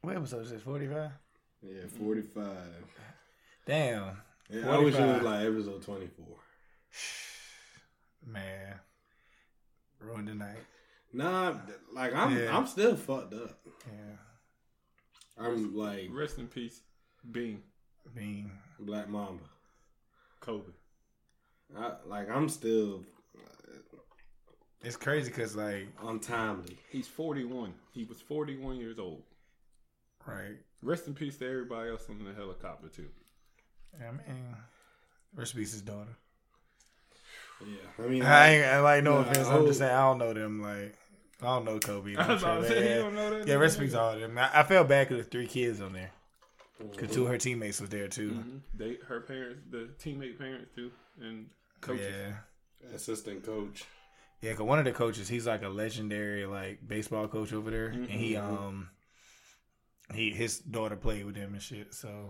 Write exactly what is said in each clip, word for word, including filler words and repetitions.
What episode is this? forty-five? Yeah, forty-five. Damn. Yeah, I wish it was like episode twenty-four. Man. Ruined the night. Nah, like, I'm yeah. I'm still fucked up. Yeah. I'm like... Rest in peace, Bean. Bean. Black Mamba. Kobe. I, like, I'm still... It's crazy because, like... Untimely. He's forty-one. He was forty-one years old. Right. Rest in peace to everybody else on the helicopter, too. I mean... Rest in peace his daughter. Yeah. I mean... I ain't... I, like, no nah, offense. I'm just saying, I don't know them, like... I don't know Kobe. I was about to say, you don't know that? Yeah, rest in peace all of them. I, I felt bad because there's three kids on there. Because two of her teammates was there, too. Mm-hmm. They, her parents, the teammate parents, too. And coaches. Yeah. Assistant coach. Yeah, because one of the coaches, he's like a legendary like baseball coach over there, Mm-hmm. and he um he his daughter played with him and shit. So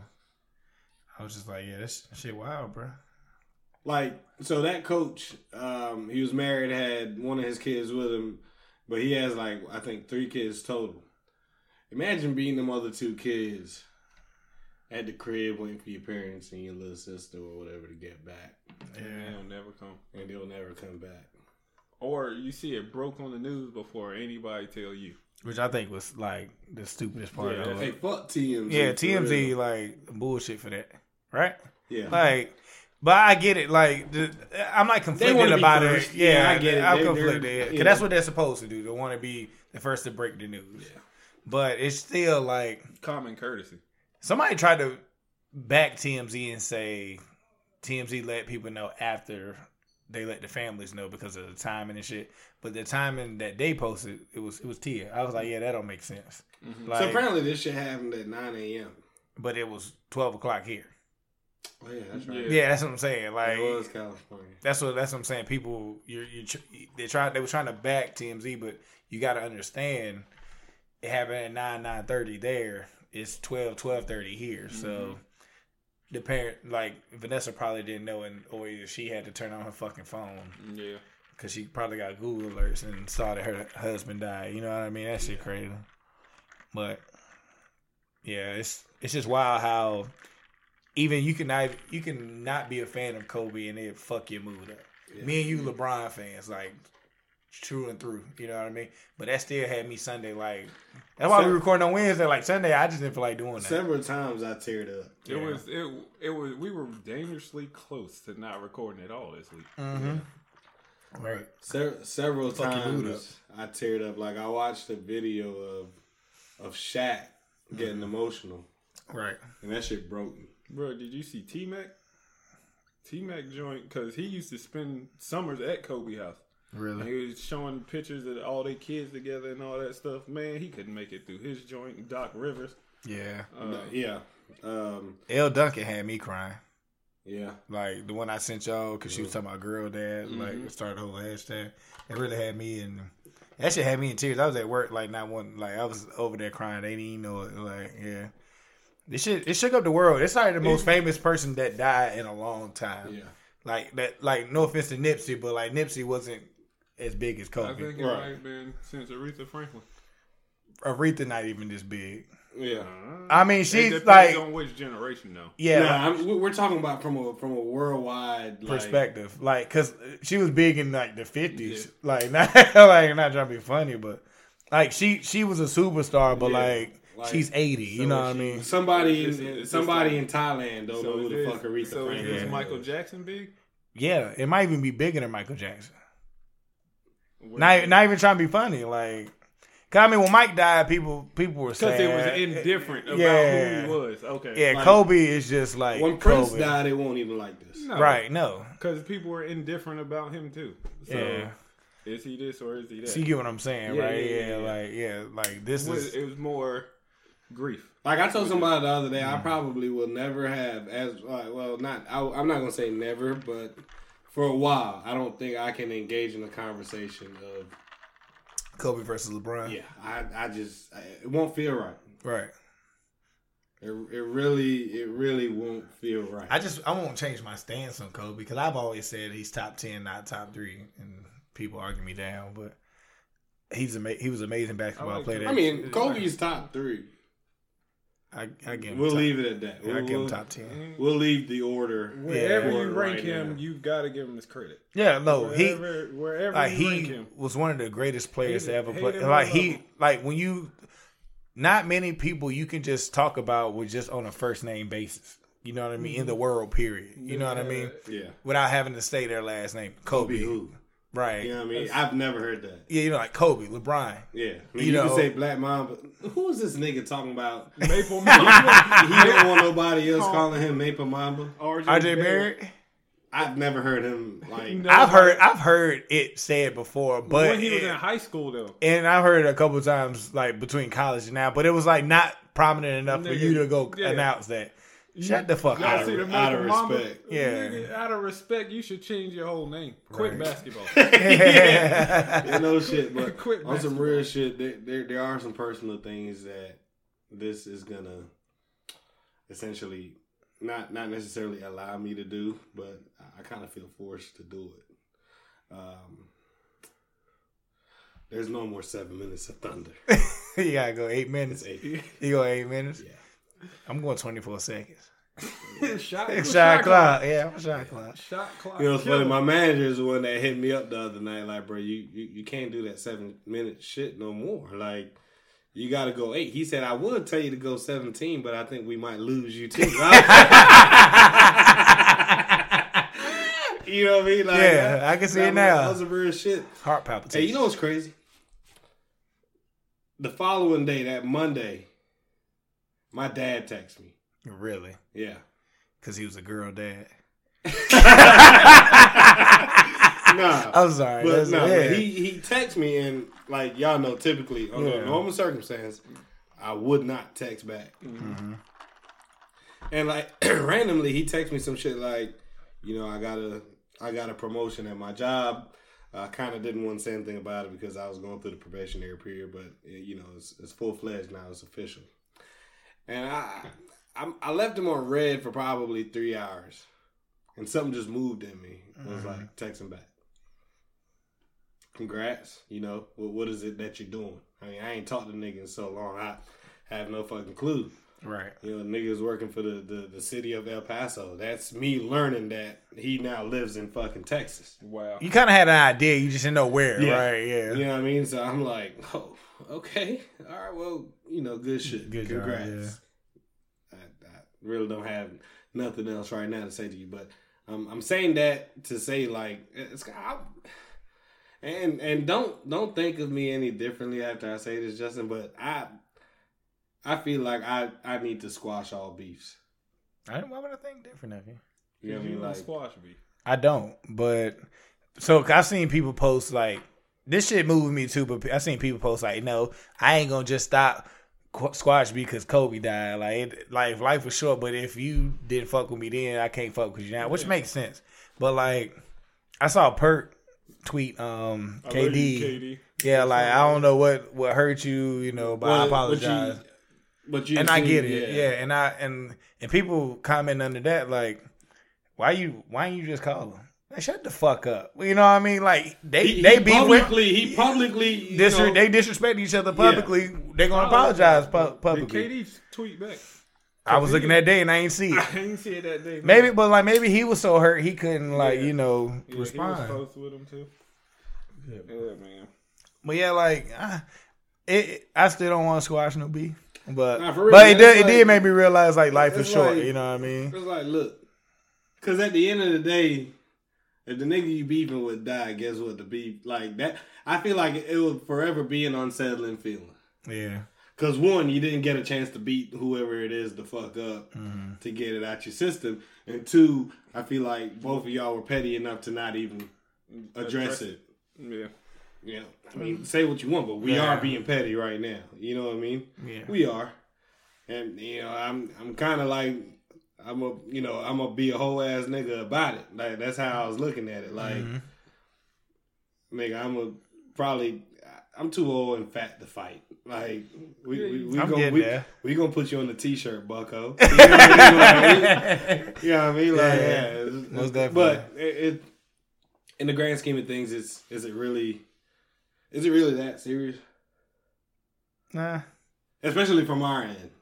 I was just like, yeah, this shit wild, bro. Like, so that coach, um, he was married, had one of his kids with him, but he has like I think three kids total. Imagine being them other two kids at the crib waiting for your parents and your little sister or whatever to get back. Yeah, and they'll never come. And they'll never come back. Or you see it broke on the news before anybody tell you. Which I think was like the stupidest part yeah, of it. Hey, fuck T M Z. Yeah, T M Z like bullshit for that, right? Yeah. Like, but I get it. Like, the, I'm like conflicted about it. Yeah, yeah, I get it. I'm they, conflicted because that's what they're supposed to do. They want to be the first to break the news. Yeah. But it's still like common courtesy. Somebody tried to back T M Z and say T M Z let people know after they let the families know because of the timing and shit. But the timing that they posted, it was it was Tia. I was like, yeah, that don't make sense. Mm-hmm. Like, so apparently this shit happened at nine a.m. But it was twelve o'clock here. Oh yeah, that's right. Yeah, yeah that's what I'm saying. Like, it was California. That's what that's what I'm saying. People, you you they tried they were trying to back T M Z, but you got to understand it happened at nine nine thirty there. It's twelve twelve thirty here. Mm-hmm. So the parent, like Vanessa, probably didn't know, and or she had to turn on her fucking phone. Yeah, because she probably got Google alerts and saw that her husband died. You know what I mean? That shit crazy. But yeah, it's it's just wild how even you can not you can not be a fan of Kobe and it fuck your mood up. Yeah. Me and you, LeBron fans, like true and through. You know what I mean? But that still had me Sunday like. That's why we recording on Wednesday. Like Sunday, I just didn't feel like doing that. Several times I teared up. It yeah. was it it was we were dangerously close to not recording at all this week. Mm-hmm. Yeah. Right. Se- several Fuck times I teared up. Like I watched a video of of Shaq getting mm-hmm. emotional. Right. And that shit broke me. Bro, did you see T-Mac? T-Mac joint, because he used to spend summers at Kobe house. Really? And he was showing pictures of all their kids together and all that stuff. Man, he couldn't make it through his joint. Doc Rivers. Yeah. Uh, yeah. Um, L. Duncan had me crying. Yeah. Like the one I sent y'all because she was talking about girl dad. Mm-hmm. Like started the whole hashtag. It really had me in. That shit had me in tears. I was at work like not one. Like I was over there crying. They didn't even know it. Like yeah. This shit, it shook up the world. It's like the most famous person that died in a long time. Yeah. Like that. Like no offense to Nipsey, but like Nipsey wasn't as big as Kobe. I think it right. might have been since Aretha Franklin. Aretha not even this big. Yeah. Uh, I mean, she's it like on which generation though. Yeah. Nah, I'm, we're talking about from a from a worldwide like, perspective, like because she was big in like the fifties. Yeah. Like not like not trying to be funny, but like she she was a superstar, but yeah. like. Like, she's eighty, so you know what I mean? Somebody in, somebody in Thailand don't so know who the is, fuck Aretha so Franklin is is. Michael Jackson big? Yeah, it might even be bigger than Michael Jackson. Not, not even trying to be funny. Like, cause I mean, when Mike died, people people were sad. Because it was indifferent about yeah. who he was. Okay. Yeah, like, Kobe is just like when Prince Kobe. died, it won't even like this. No. Right, no. Because people were indifferent about him too. So, yeah. Is he this or is he that? So you get what I'm saying, yeah, right? Yeah, yeah, yeah, yeah, like yeah, like this it was, is. It was more grief. Like I told somebody the other day, I probably will never have as uh, well. Not I, I'm not gonna say never, but for a while, I don't think I can engage in a conversation of Kobe versus LeBron. Yeah, I I just I, it won't feel right. Right. It it really it really won't feel right. I just I won't change my stance on Kobe because I've always said he's top ten, not top three, and people argue me down, but he's ama- he was an amazing basketball like player. I mean, Kobe's top three. I, I give him We'll top, leave it at that. I We'll, give him we'll, top ten. we'll leave the order. Wherever for you it rank right him, now. you got to give him his credit. Yeah, no, Wherever, he wherever like you rank he him. was one of the greatest players Hate to it- ever hate play. him or Like love he, him. like when you, not many people you can just talk about with just on a first name basis. You know what I mean? In the world, period. You know what I mean? Yeah. Without having to say their last name, Kobe. Kobe who? Right? You know what I mean? I've never heard that. Yeah, you know, like Kobe, LeBron. Yeah. I mean, You you, know- can say Black Mamba. Who is this nigga talking about? Maple he Mamba. don't want nobody else calling him Maple Mamba. R J Barrett. Barrett. I've never heard him like. No. I've heard, I've heard it said before, but when he was it- in high school, though. and I've heard it a couple of times, like between college and now, but it was like not prominent enough for Nigga, you to go yeah. announce that. Shut the fuck Y'all up. of- see the out of Maple Mamba? respect. Yeah. Nigga, out of respect, you should change your whole name. Quit Right. basketball. yeah, no shit. But Quit on some basketball. real shit, there, there there are some personal things that this is gonna essentially not not necessarily allow me to do, but I, I kind of feel forced to do it. Um, there's no more seven minutes of thunder. You gotta go eight minutes. It's eight. You go eight minutes. Yeah. I'm going twenty-four seconds. shot, Shot, shot clock. Yeah, I'm shot clock. Shot clock. You know, it's killer. funny. My manager is the one that hit me up the other night. Like, bro, you, you, you can't do that seven minute shit no more. Like, you got to go eight. He said, I would tell you to go seventeen, but I think we might lose you too. You know what I mean? Like, Yeah, I can see that it now. That was some real shit. Heart palpitation. Hey, you know what's crazy? The following day, that Monday, my dad texted me. Really? Yeah. Because he was a girl dad. Nah. I'm sorry. But That's- no, yeah. but he he texts me and like y'all know, typically under Yeah. normal circumstance, I would not text back. Mm-hmm. And like randomly, he texts me some shit like, you know, I got a I got a promotion at my job. I kind of didn't want to say anything about it because I was going through the probationary period, but you know, it's, it's full fledged now. It's official. And I, I I left him on red for probably three hours, and something just moved in me. It was Mm-hmm. like text him back. Congrats, you know, what, what is it that you're doing? I mean, I ain't talked to nigga in so long. I have no fucking clue. Right. You know, nigga's working for the, the, the city of El Paso. That's me learning that he now lives in fucking Texas. Wow. You kind of had an idea. You just didn't know where, Yeah. right? Yeah. You know what I mean? So I'm like, oh, okay. All right, well, you know, good shit. Good job, Congrats. I, I really don't have nothing else right now to say to you, but um, I'm saying that to say, like, it's I, and and don't don't think of me any differently after I say this, Justin, but I I feel like I, I need to squash all beefs. I, why would I think different of you? You know what I mean? Like, squash beef. I don't, but so I've seen people post like this shit moving me too. But I've seen people post like, no, I ain't gonna just stop qu- squash because Kobe died. Like, it, like life was short, but if you didn't fuck with me then, I can't fuck with you now, which Yeah. makes sense. But like, I saw Perk tweet um I K love D. you, K D. Yeah, like I don't know what what hurt you, you know, but I Well, apologize. But you, but you and I seen- get it, yeah. And I and and people comment under that like, why you why you just call them? Like, shut the fuck up. You know what I mean? Like they He, they he be publicly he publicly you dis- know, they disrespect each other publicly. They're gonna apologize pu- Did publicly. K D tweet back? I was looking that day and I ain't see I it. didn't see it that day. man. Maybe, but like maybe he was so hurt he couldn't like Yeah. you know Yeah, he was respond. close with him too. Yeah, man. But yeah, like I, it, I still don't want to squash no beef. But Nah, for real, but man, it did, it's it did like- make me realize like life is it's short. like- You know what I mean? It's like, look, because at the end of the day, if the nigga you beefing with died, guess what? The beef like that. I feel like it will forever be an unsettling feeling. Yeah. Because one, you didn't get a chance to beat whoever it is the fuck up Mm-hmm. to get it out your system, and two, I feel like both of y'all were petty enough to not even address it. Yeah. Yeah, I mean, say what you want, but we Yeah. are being petty right now. You know what I mean? Yeah. We are, and you know, I'm I'm kind of like I'm a you know I'm gonna be a whole ass nigga about it. Like that's how I was looking at it. Like, Mhm. nigga, I'm a probably I'm too old and fat to fight. Like we we, we I'm gonna getting we, there. we gonna put you on the t-shirt, Bucko. You know what I mean? Like, you know what I mean? Like, Yeah, yeah, it's- most definitely. But it, it in the grand scheme of things, it's is it really is it really that serious? Nah. Especially from our end.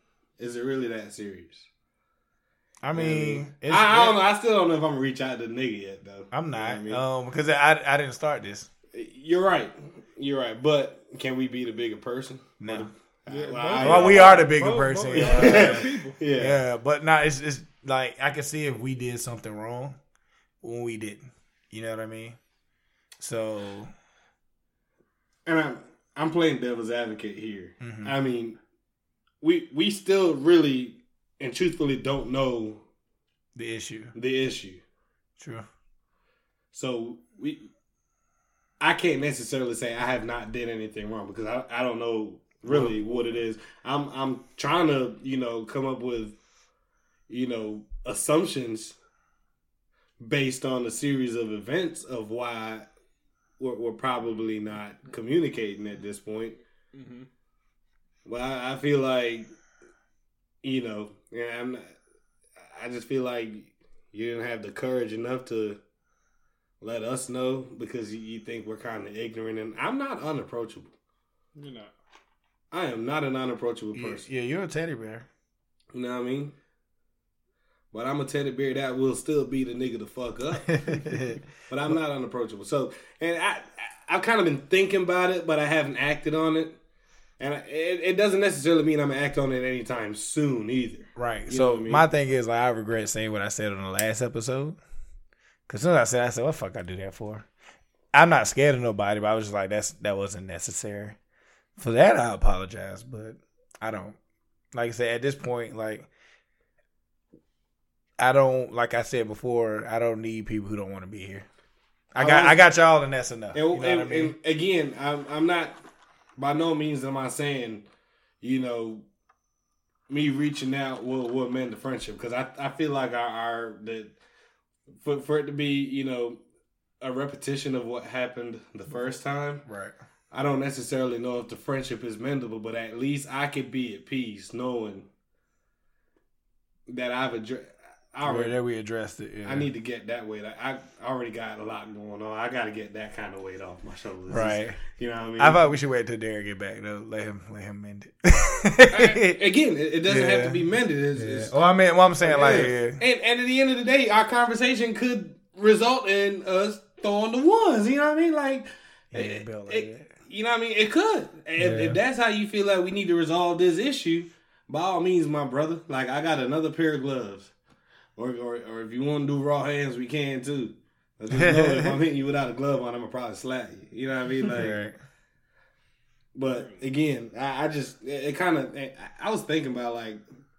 Is it really that serious? I mean, I, I, I don't know. I still don't know if I'm gonna reach out to the nigga yet, though. I'm not, you know I mean? um, because I I didn't start this. You're right. You're right. But can we be the bigger person? No. Yeah, well, both- I- Well, we are the bigger both- person. both- Yeah. yeah, people. Yeah. Yeah, but nah, it's it's like I can see if we did something wrong when we didn't. You know what I mean? So, And I'm I'm playing devil's advocate here. mhm. I mean, we we still really and truthfully don't know the issue. the issue. True. So we, I can't necessarily say I have not did anything wrong because I, I don't know really what it is. I'm I'm trying to you know come up with you know assumptions based on a series of events of why we're, we're probably not communicating at this point. Mm-hmm. Well, I, I feel like you know, and I'm not, I just feel like you didn't have the courage enough to let us know because you, you think we're kind of ignorant. And I'm not unapproachable. You're not. I am not an unapproachable Yeah, person. yeah, you're a teddy bear. You know what I mean? But I'm a teddy bear that will still be the nigga to fuck up. But I'm not unapproachable. So, and I, I've kind of been thinking about it, but I haven't acted on it. And I, it, it doesn't necessarily mean I'm going to act on it anytime soon either. Right. You so know what I mean? my thing is, like, I regret saying what I said on the last episode. Because as soon as I said, I said, "What the fuck I do that for?" I'm not scared of nobody, but I was just like, "That's that wasn't necessary." For that, I apologize, but I don't. Like I said, at this point, like I don't. Like I said before, I don't need people who don't want to be here. I got, I got y'all, and that's enough. And, You know and, what I mean? and again, I'm, I'm not, by no means am I saying, you know, me reaching out will, will mend the friendship. Because I, I feel like our, our the, for, for it to be, you know, a repetition of what happened the first time, Right. I don't necessarily know if the friendship is mendable, but at least I could be at peace knowing that I've addressed. I Where already, there we addressed it. Yeah. I need to get that weight. I, I already got a lot going on. I got to get that kind of weight off my shoulders. Right. You know what I mean? I thought we should wait till Derek get back though. Let him let him mend it. Again, it, it doesn't have Yeah. to be mended. It's, Yeah. it's, Well, I mean, well, I'm saying like, yeah. yeah. and, and at the end of the day, our conversation could result in us throwing the ones. You know what I mean? Like, Yeah, it- Bill, like it- that. you know what I mean? It could. If, Yeah. if that's how you feel like we need to resolve this issue, by all means, my brother. Like, I got another pair of gloves. Or, or, or if you want to do raw hands, we can too. But just know if I'm hitting you without a glove on, I'm gonna probably slap you. You know what I mean? Like, Right. but again, I, I just it, it kind of I was thinking about like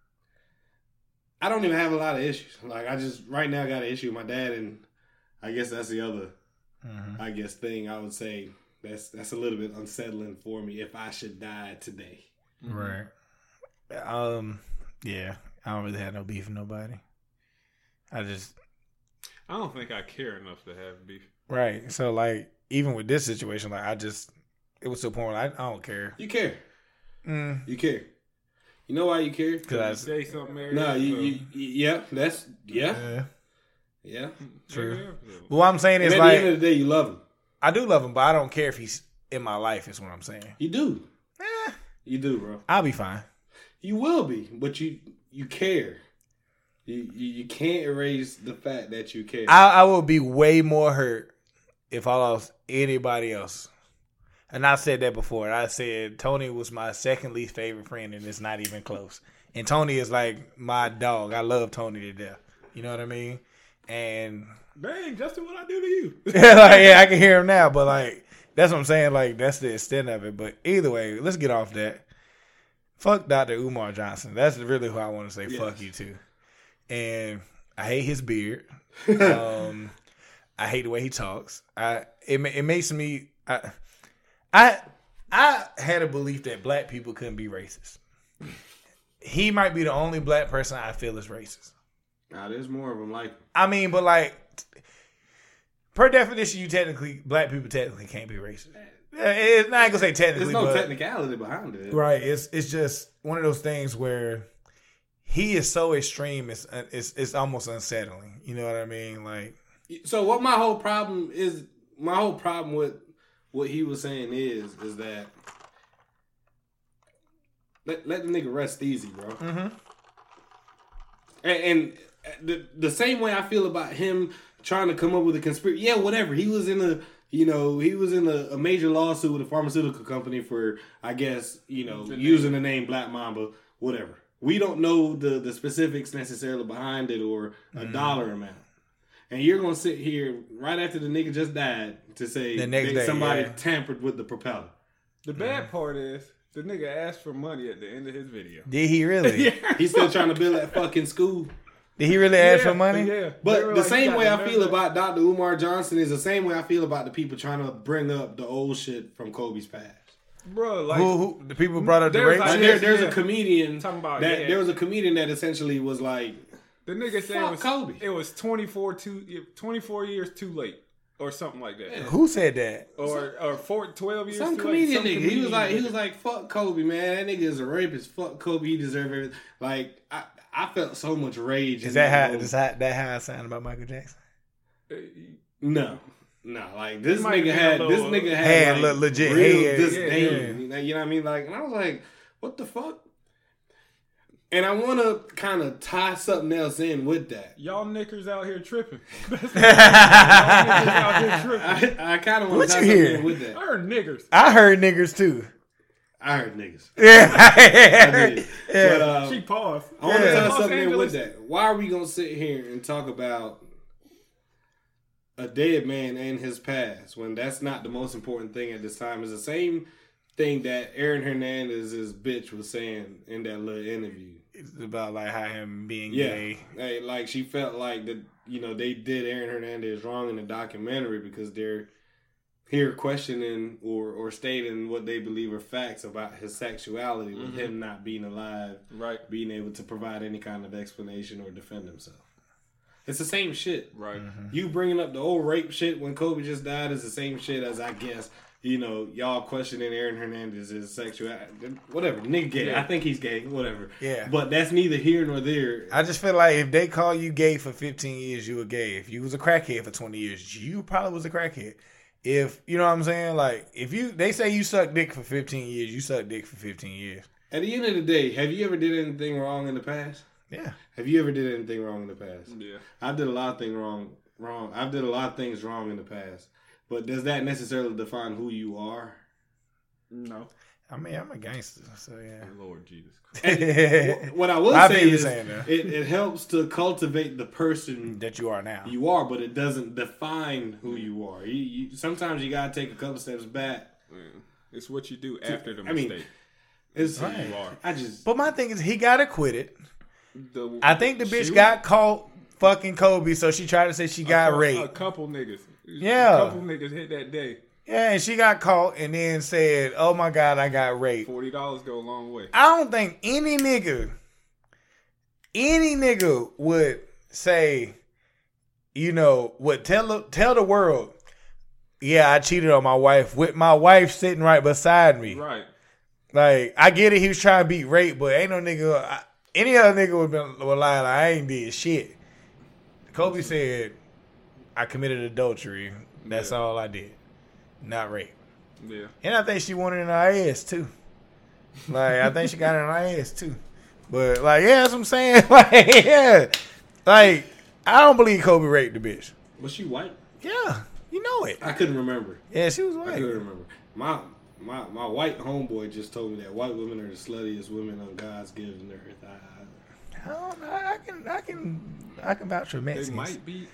I don't even have a lot of issues. Like I just right now got an issue with my dad, and I guess that's the other Mhm. I guess thing I would say that's that's a little bit unsettling for me if I should die today. Right. Um. Yeah. I don't really have no beef with nobody. I just I don't think I care enough to have beef. right. So like, even with this situation, like I just it was to a point where I, I don't care. You care, Mm. you care. You know why you care? Cause I, You say something, Mary. No, you, you, you yeah, that's yeah, yeah. yeah. True. But what I'm saying And is at like the end of the day, you love him. I do love him, but I don't care if he's in my life. Is what I'm saying. You do, Eh, you do, bro. I'll be fine. You will be, but you you care. You, you you can't erase the fact that you care. I, I will be way more hurt if I lost anybody else. And I said that before. I said Tony was my second least favorite friend, and it's not even close. And Tony is like my dog. I love Tony to death. You know what I mean? And Dang, Justin, what I do to you? like, yeah, I can hear him now. But like, that's what I'm saying. Like, that's the extent of it. But either way, let's get off that. Fuck Doctor Umar Johnson. That's really who I want to say. Yes. Fuck you to. And I hate his beard. um, I hate the way he talks. I it ma- it makes me. I, I I had a belief that black people couldn't be racist. He might be the only black person I feel is racist. Nah, there's more of them like I mean, but like, per definition, you technically black people technically can't be racist. Uh, It's not gonna say technically. there's no but, technicality behind it. Right. It's it's just one of those things where he is so extreme. It's it's it's almost unsettling. You know what I mean? Like, So what my whole problem is, my whole problem with what he was saying is, is that let let the nigga rest easy, bro. Mm-hmm. And, and the the same way I feel about him trying to come up with a conspiracy. Yeah, whatever. He was in a you know he was in a, a major lawsuit with a pharmaceutical company for I guess you know The using the name Black Mamba. Whatever. We don't know the the specifics necessarily behind it or a Mm-hmm. dollar amount. And you're gonna sit here right after the nigga just died to say The next they- day, somebody yeah. tampered with the propeller. The bad part is the nigga asked for money at the end of his video. Did he really? He's still trying to build that fucking school. Did he really ask Yeah, for money? Yeah. They But were the like, same "You way got I the feel nerve." about Doctor Umar Johnson is the same way I feel about the people trying to bring up the old shit from Kobe's past. Bro, like who, who the people brought up the There's rape like- Like shit? there, there's yeah. a comedian Talking about, that yeah. there was a comedian that essentially was like, the nigga said it Fuck was Kobe. it was twenty-four too twenty-four years too late or something like that. Who said that? Or or four, twelve years some too comedian late. nigga. Some He was like, he comedian was like, fuck Kobe, man. That nigga is a rapist. Fuck Kobe. He deserves everything. Like I, I felt so much rage. Is in that how? moment. Is that, that how I sound about Michael Jackson? nigga. No. No, like this might nigga have had been a this little- nigga had, Had like, le- legit real head. disdain. Yeah, yeah. You know you know what I mean? Like, and I was like, what the fuck? And I want to kind of tie something else in with that. Y'all knickers out here tripping. That's what- Y'all niggas out here tripping. I, I kind of want What to tie you something hear? in with I that. heard niggers. I heard niggers too. I heard niggas. Yeah, I did. Yeah. But uh, She paused. I want to Yeah. tie Los something in with Angeles. that. Why are we gonna sit here and talk about a dead man and his past when that's not the most important thing at this time? It's the same thing that Aaron Hernandez's bitch was saying in that little interview. It's about like how him being Yeah, gay. Hey, like she felt like that. You know, they did Aaron Hernandez wrong in the documentary because they're here questioning or or stating what they believe are facts about his sexuality with Mm-hmm. him not being alive, Right. being able to provide any kind of explanation or defend himself. It's the same shit. Right. You bringing up the old rape shit when Kobe just died is the same shit as, I guess, you know, y'all questioning Aaron Hernandez's sexuality. Whatever. Nigga gay. Yeah. I think he's gay. Whatever. Yeah. But that's neither here nor there. I just feel like if they call you gay for fifteen years, you were gay. If you was a crackhead for twenty years, you probably was a crackhead. If you know what I'm saying, like if you they say you suck dick for fifteen years, you suck dick for fifteen years. At the end of the day, have you ever did anything wrong in the past? Yeah. Have you ever did anything wrong in the past? Yeah. I did a lot of things wrong. Wrong. I've did a lot of things wrong in the past. But does that necessarily define who you are? No. I mean, I'm a gangster, so yeah. Lord Jesus Christ. And wh- what I will I say feel you is, saying that. it, it helps to cultivate the person That you are now. you are, but it doesn't define who you are. You, you, sometimes you gotta take a couple steps back. Man, it's what you do after the I mean, mistake. It's Right. You are. I just But my thing is, he got acquitted. The- I think the bitch she got caught fucking Kobe, so she tried to say she was- got a, raped. A couple niggas. Yeah. A couple niggas hit that day. Yeah, and she got caught and then said, "Oh my God, I got raped." Forty dollars go a long way. I don't think any nigga, any nigga would say, you know, would tell the- tell the world, "Yeah, I cheated on my wife with my wife sitting right beside me." Right. Like, I get it, he was trying to beat rape, but ain't no nigga, I, any other nigga would been would lie like, I ain't did shit. Kobe said, "I committed adultery. That's Yeah. all I did, not rape." Yeah. And I think she wanted it in her ass too. Like, I think she got it in her ass too. But like, yeah, that's what I'm saying. Like, yeah, like I don't believe Kobe raped the bitch. was she white? Yeah, you know it. I couldn't remember. Yeah, she was I white. couldn't remember. My my my white homeboy just told me that white women are the sluttiest women on God's given earth. I, I don't know. I can, I can, I can vouch for They Mexicans. might be.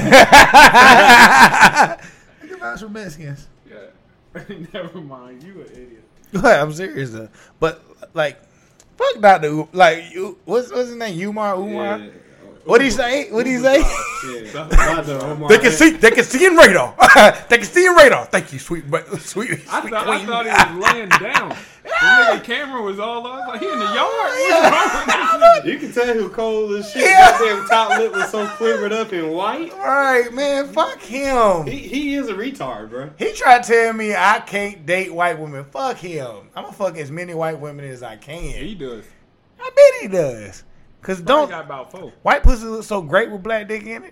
I can vouch for Mexicans. Yeah. Never mind. You an idiot. I'm serious though. But like, fuck Doctor U- like you. What's what's his name? Umar Umar. yeah. What he say? What he say? Yeah. Doctor Omar. They can see. They can see in radar. They can see in radar. Thank you, sweet, but sweet, sweet I thought, I queen. thought he was laying down. The nigga camera was all on. I was like, he in the yard. What's wrong with this nigga? You can tell who cold as shit. Yeah. Goddamn top lip was so quivered up in white. All right, man. Fuck him. He he is a retard, bro. He tried to tell me I can't date white women. Fuck him. I'm gonna fuck as many white women as I can. He does. I bet he does. Cause He don't got about four. white pussy look so great with black dick in it?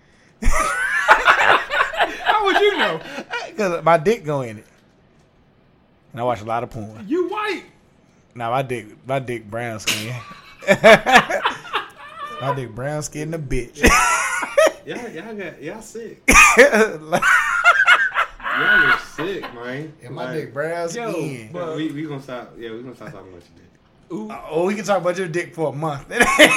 How would you know? Cause my dick go in it. And I watch a lot of porn. You white. Nah, my dick, my dick brown skin. My dick brown skin, the bitch. Y'all, y'all got y'all sick. Like, Y'all are sick, man. yeah, my Like, dick brown Yo, skin. but- we we gonna stop. Yeah, we gonna stop talking about your dick. Ooh, Oh, we can talk about your dick for a month.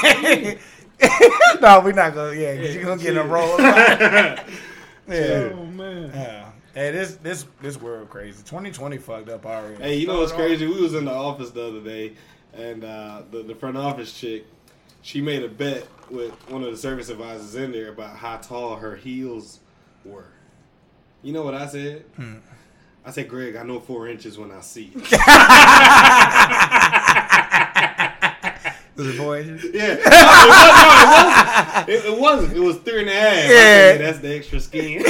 No, we're not gonna. Yeah, cause you're gonna get in a roll. Yeah. oh man. Yeah. Hey, this this this world crazy. twenty twenty fucked up already. Hey, you know what's Fucked crazy? We was in the office the other day, and uh, the the front office chick, she made a bet with one of the service advisors in there about how tall her heels were. You know what I said? Hmm. I said, Greg, I know four inches when I see it. Was it boy? Yeah. No, it wasn't. It, it wasn't. It was three and a half. I Yeah. said, that's the extra skin.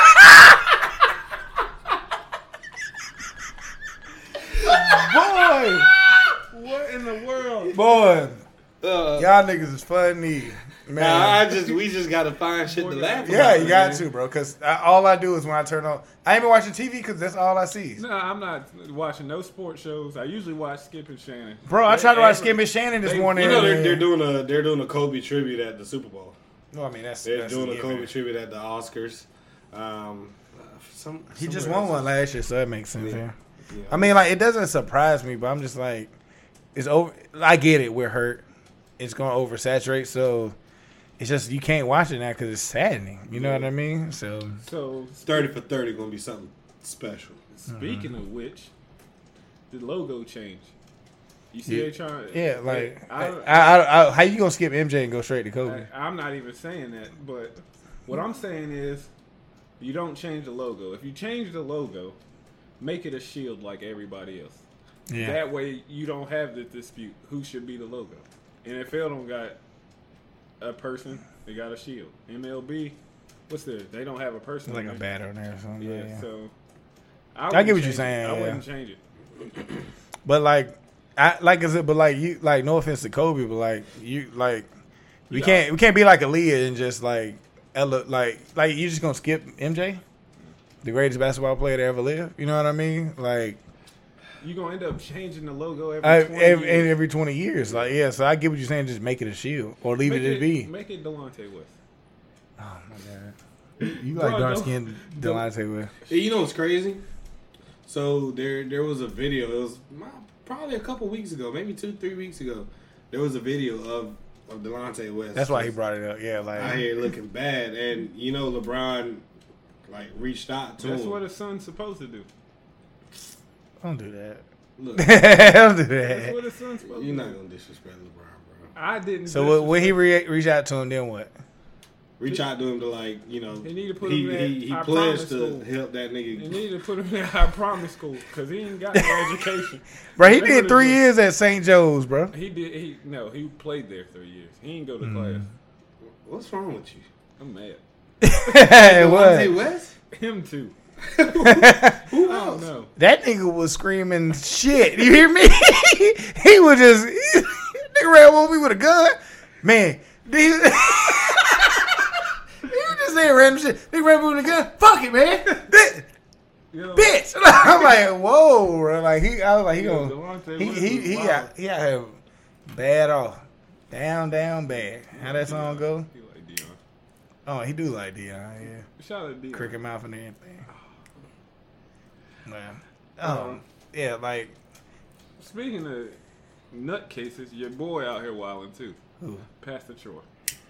Boy, What in the world? boy, Uh, y'all niggas is funny, man. Nah, I just we just gotta find shit to laugh about. Yeah, you got man. to, bro. Cause I, all I do is when I turn on, I ain't been watching T V because that's all I see. No, I'm not watching no sports shows. I usually watch Skip and Shannon. Bro, I They tried to watch ever- Skip and Shannon this they- morning. You know they're, and- they're doing a they're doing a Kobe tribute at the Super Bowl. No, I mean that's They're that's doing a given. Kobe tribute at the Oscars. Um, uh, some He just somewhere won else. one last year, so that makes sense. Yeah. Yeah. Yeah. I mean, like it doesn't surprise me, but I'm just like, it's over. I get it. We're hurt. It's gonna oversaturate, so it's just you can't watch it now because it's saddening. You know Yeah. what I mean? So So thirty for thirty gonna be something special. speaking of which, the logo changed. You see Yeah. they trying? yeah, like I, I, I, I, how you gonna skip M J and go straight to Kobe? I, I'm not even saying that, but what I'm saying is, you don't change the logo. If you change the logo, make it a shield like everybody else. Yeah, That way, you don't have the dispute who should be the logo. N F L don't got a person; they got a shield. M L B, what's there? They don't have a person. like a on there. bat on there or something. Yeah, Yeah, yeah. so I wouldn't get what you're change it. saying, I yeah. wouldn't change it. But like, I like I said, but like you, like no offense to Kobe, but like you, like we Yeah. can't we can't be like Aaliyah and just like Ella, like like you just gonna skip M J, the greatest basketball player to ever live. You know what I mean? Like You're gonna end up changing the logo every I, twenty every, years. every twenty years, like yeah. So I get what you're saying. Just make it a shield or leave make it to be. Make it Delonte West. Oh my god, you Bro, like dark don't- skinned Delonte West? Hey, you know what's crazy? So there there was a video. It was probably a couple weeks ago, maybe two three weeks ago. There was a video of of Delonte West. That's why he brought it up. Yeah, out like here looking bad, and you know LeBron like reached out to That's him. what a son's supposed to do. don't do that. Look, Don't do That's what that. a son's supposed you're to not do. gonna disrespect LeBron, bro. I didn't. So when- when he re- reached out to him, then what? Reach out to him to like you know. He need to put he, him in he, he I pledged Promise to School. help that You nigga. need to put him in high promise school because he ain't got no education. Bro, he They did would've three just- years at Saint Joe's, bro. He did. He no. He played there three years. He ain't go to Mm. class. What's wrong with you? I'm mad. Hey, Delonte what? West? Him too. Who I don't else? know. That nigga was screaming shit. You hear me? He was just he, nigga ran over me with a gun. Man, he, he just saying random shit. Nigga ran over me with a gun. Fuck it, man. Bitch. Yo, Bitch. I'm like, whoa, bro. Like he, I was like, he yo, gonna, Delonte he, West he, was he wild. got, he got here bad off, down, down, bad. How that song go? He like Dion. Oh, he do like Dion, yeah. Shout out to Dion. Cricket mouth and everything. Man. Um, Um, yeah, like Speaking of nutcases, your boy out here wilding too. who? Pastor Troy.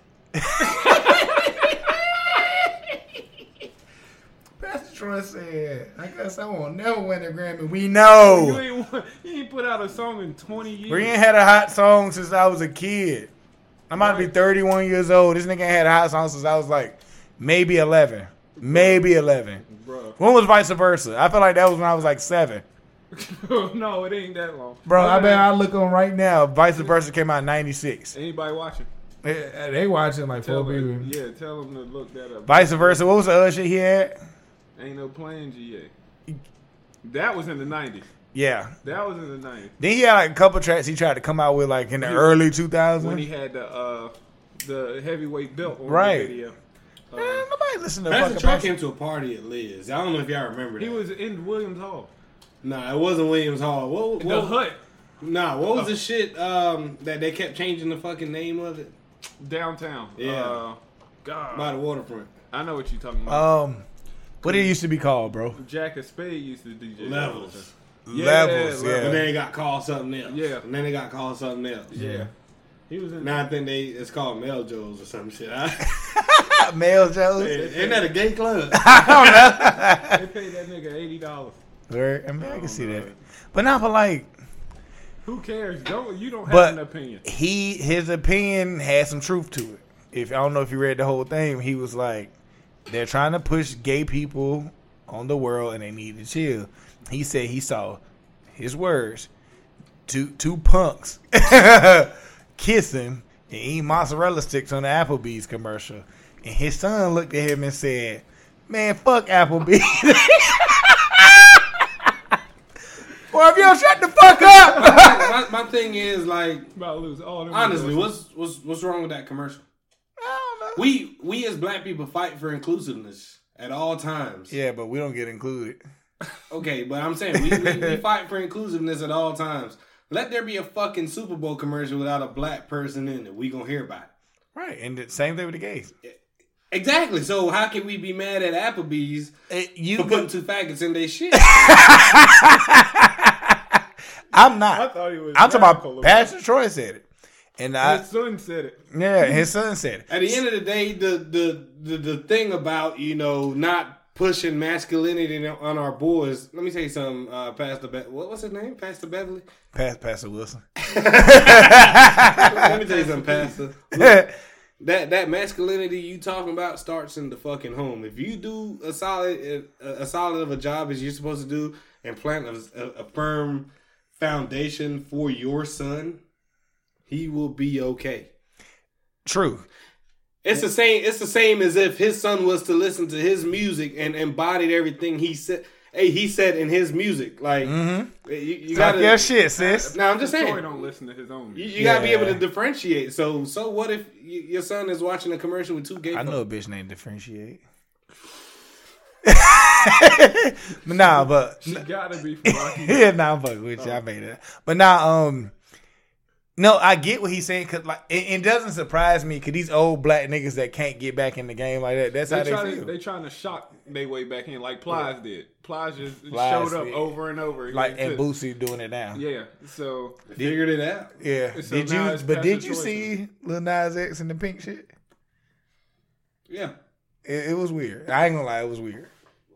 Pastor Troy said, I guess I won't never win a Grammy. We You know. ain't won- you ain't put out a song in twenty years. We ain't had a hot song since I was a kid. I'm about to be Right. thirty-one years old. This nigga ain't had a hot song since I was like maybe eleven. Maybe eleven. Bro. When was vice versa? I feel like that was when I was like seven. No, it ain't that long. Bro, I Other bet than- I look on right now. Vice versa came out in ninety-six. Anybody watching? They, they watching like Tell four them, people. yeah, tell them to look that up. Vice versa. What was the other shit he had? Ain't no playing G A. That was in the nineties. Yeah. That was in the nineties. Then he had like a couple tracks he tried to come out with like in the He- early two thousands. When he had the uh, the heavyweight belt on Right. the video. Uh, Man, nobody listen to Pastor fucking Troy Pastor. came to a party at Liz. I don't know if y'all remember that. he was in Williams Hall. Nah, it wasn't Williams Hall. What, The what, Hut. Nah, what was the shit um, that they kept changing the fucking name of it? Downtown. Yeah. Uh, God. By the waterfront. I know what you're talking about. Um, what it used to be called, bro? Jack of Spade used to D J. Levels. Yeah, Levels, Levels. And then yeah. it got called something else. Yeah. And then it got called something else. Yeah. He was in. Now I think they it's called Mel Joe's or some shit. I, Male Joe's. Isn't that a gay club? I They paid that nigga eighty dollars. don't know. Word. I mean, I Oh, can see no. that. But not for like, Who cares? Don't you don't have But- an opinion. he his opinion had some truth to it. If I don't know if you read the whole thing, he was like, they're trying to push gay people on the world and they need to chill. He said he saw his words, two two punks kissing and eating mozzarella sticks on the Applebee's commercial, and his son looked at him and said, "Man, fuck Applebee's." Boy, if you don't shut the fuck up. my, my thing is like, About to lose all them honestly, endorsements. what's what's what's wrong with that commercial? I don't know. We we as black people fight for inclusiveness at all times. Yeah, but we don't get included. Okay, but I'm saying we, we, we fight for inclusiveness at all times. Let there be a fucking Super Bowl commercial without a black person in it. We gonna hear about it. Right, and the same thing with the gays. Exactly. So how can we be mad at Applebee's It, you for putting two faggots in their shit? I'm I not. thought he was. I'm talking radical about Pastor Troy said it, and I His son said it. yeah, his son said it. At the end of the day, the the the, the thing about, you know, not pushing masculinity on our boys. Let me tell you something, uh, Pastor. Be- what, what's his name? Pastor Beverly. Pas- Pastor Wilson. Let me tell you something, Pastor. Look, that that masculinity you talking about starts in the fucking home. If you do a solid a, a solid of a job as you're supposed to do and plant a, a, a firm foundation for your son, he will be okay. True. It's the same. It's the same as if his son was to listen to his music and embodied everything he said. Hey, he said in his music, like Mm-hmm. you, you Talk gotta. your shit, sis. Now I'm just Troy saying, don't listen to his own you, music. you gotta be Yeah. able to differentiate. So, so what if y- your son is watching a commercial with two gay? I folks? know a bitch named Differentiate. nah, but She gotta be from Rocky. yeah, nah, I'm fucking with you. I made it. But now, um, no, I get what he's saying. Cause like, it, it doesn't surprise me. Cause these old black niggas that can't get back in the game like that, that's They how they trying feel. to they trying to shock their way back in, like Plies did. Plies just Plies showed up did. over and over. like again and to- Boosie doing it now. Yeah. So Figured it out. Yeah. So did now you? it's But did Pastor you Troy. see Lil Nas X and the pink shit? Yeah, It, it was weird. I ain't gonna lie, it was weird.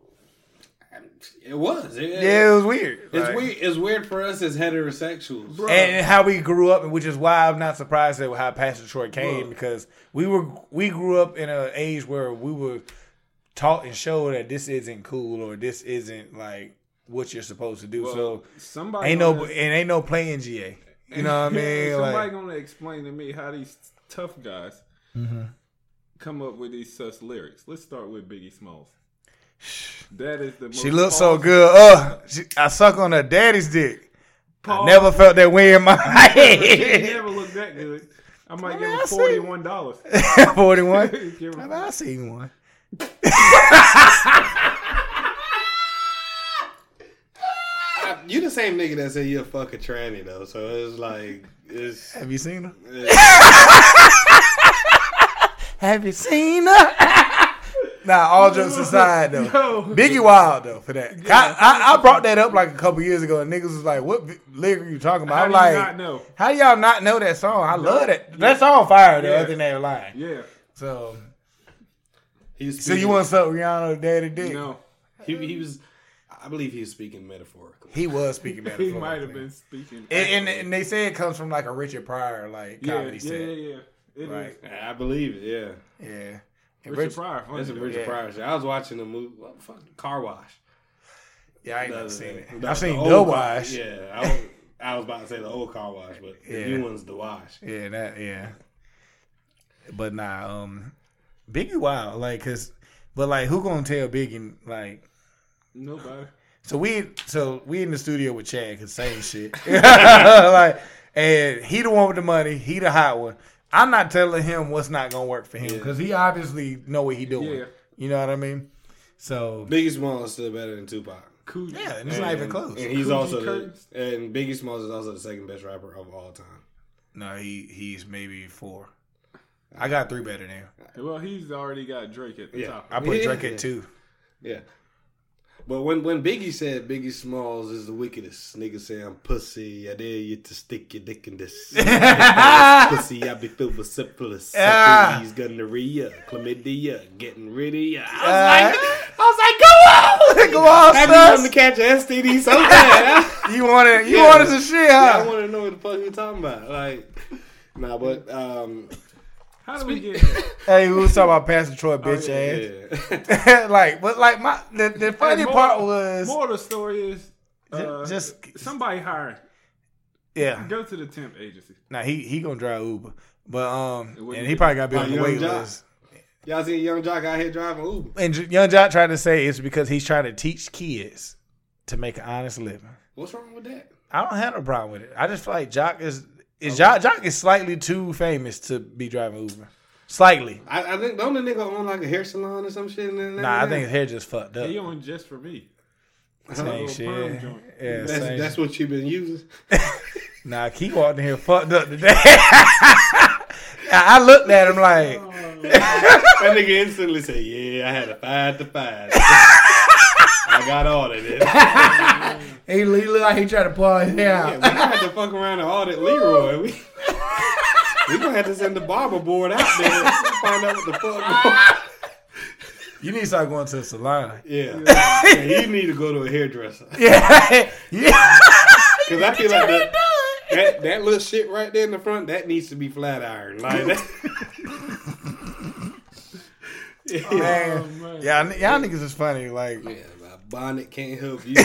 it was. It, Yeah, it was weird. It's Like, weird. It's weird for us as heterosexuals. Bro. and how we grew up, which is why I'm not surprised at how Pastor Troy came, Bro. because we were we grew up in an age where we were taught and showed that this isn't cool or this isn't like what you're supposed to do. Well, so somebody ain't no gonna- and ain't no playing G A. You know what I mean? Somebody Like, gonna explain to me how these tough guys Mm-hmm. come up with these such lyrics. Let's start with Biggie Smalls. That is the most she looks so pause- good. Uh, she, I suck on her daddy's dick. I pause. never felt that way in my She head. never looked that good. I might I give mean, him I see. forty-one dollars. forty-one. Give him- I seen one. I- you the same nigga that said you're a fucking tranny though. So it's like it's. Have you seen her? it's Have you seen her? Nah, all jokes aside though. Yo. Biggie wild though for that. I, I, I brought that up like a couple years ago and niggas was like, what vi- lyric are you talking about? How I'm do you like, not know? how y'all not know that song? I love that. That song fire though, Yeah. other than that line. Yeah. So, he's so you want to suck Rihanna daddy dick? No. He, he was. I believe he was speaking metaphorically. He was speaking better. He might have been speaking. And, and, and they say it comes from like a Richard Pryor like yeah, comedy yeah, set. yeah, yeah. It is. Right. Yeah, I believe it. Yeah, Yeah. And Richard Rich- Pryor. funny that's a though. Richard Yeah. Pryor shit. I was watching the movie. What the fuck? Car Wash. Yeah, I ain't The- never seen it. the- I've seen the The old Wash. Car, yeah, I was, I was about to say the old Car Wash, but the Yeah. new one's the Wash. Yeah, that yeah. But nah, um, Biggie wild, like, cause, but like, who gonna tell Biggie like? Nobody. So we, so we in the studio with Chad, cause same shit, like, and he the one with the money, he the hot one. I'm not telling him what's not gonna work for him, Yeah. cause he obviously know what he doing. Yeah. You know what I mean? So Biggie Smalls is still better than Tupac. Coogee. Yeah, and it's not even close. And he's Coogee also Curtis. the, and Biggie Smalls is also the second best rapper of all time. No, he he's maybe four. I got three better than him. Well, he's already got Drake at the Yeah. top. I put Yeah. Drake at two. Yeah. But when, when Biggie said Biggie Smalls is the wickedest, niggas say I'm pussy. I dare you to stick your dick in this. Pussy, I be filled with syphilis. Ah. Herpes, gonorrhea, chlamydia, getting rid of ya. I was Uh, like, I was like, go on, Go on, I be wanting sus. to catch an S T D so bad. You wanted you Yeah. wanted some shit, Yeah, I huh? want to know what the fuck you talking about. Like, nah, but um, How do we get here? Hey, we was talking about Pastor Troy, bitch yeah. ass. like, but like my the, the funny more- part was More of the story is uh, just somebody hired. yeah. Go to the temp agency. Now he he gonna drive Uber, but um, It wouldn't and be- he probably got to be Like on the Young wait Jock. list. Y'all see a young jock out here driving Uber? And J- Young Jock tried to say it's because he's trying to teach kids to make an honest living. What's wrong with that? I don't have no problem with it. I just feel like Jock is is Jock Jock is slightly too famous to be driving Uber. Slightly. I, I think don't the nigga own like a hair salon or some shit? In there Nah, I think his hair just fucked up. He on just for me. Same little shit. perm joint. Yeah, that's same. that's what you been using. Nah, Key walked in here fucked up today. I looked at him like, That nigga instantly said, "Yeah, I had a five to five. I got all of this. he, he looked like he tried to pull his hair Yeah, out. we gonna have to fuck around and audit Leroy. We we gonna have to send the barber board out there to find out what the fuck going on. You need to start going to the salon. Yeah. Yeah, you need to go to a hairdresser. Yeah, yeah. Because I feel like the, that that little shit right there in the front that needs to be flat ironed. Like that. Yeah. Man, Oh, man. y'all, y'all niggas is funny. Like, Yeah, my bonnet can't help you.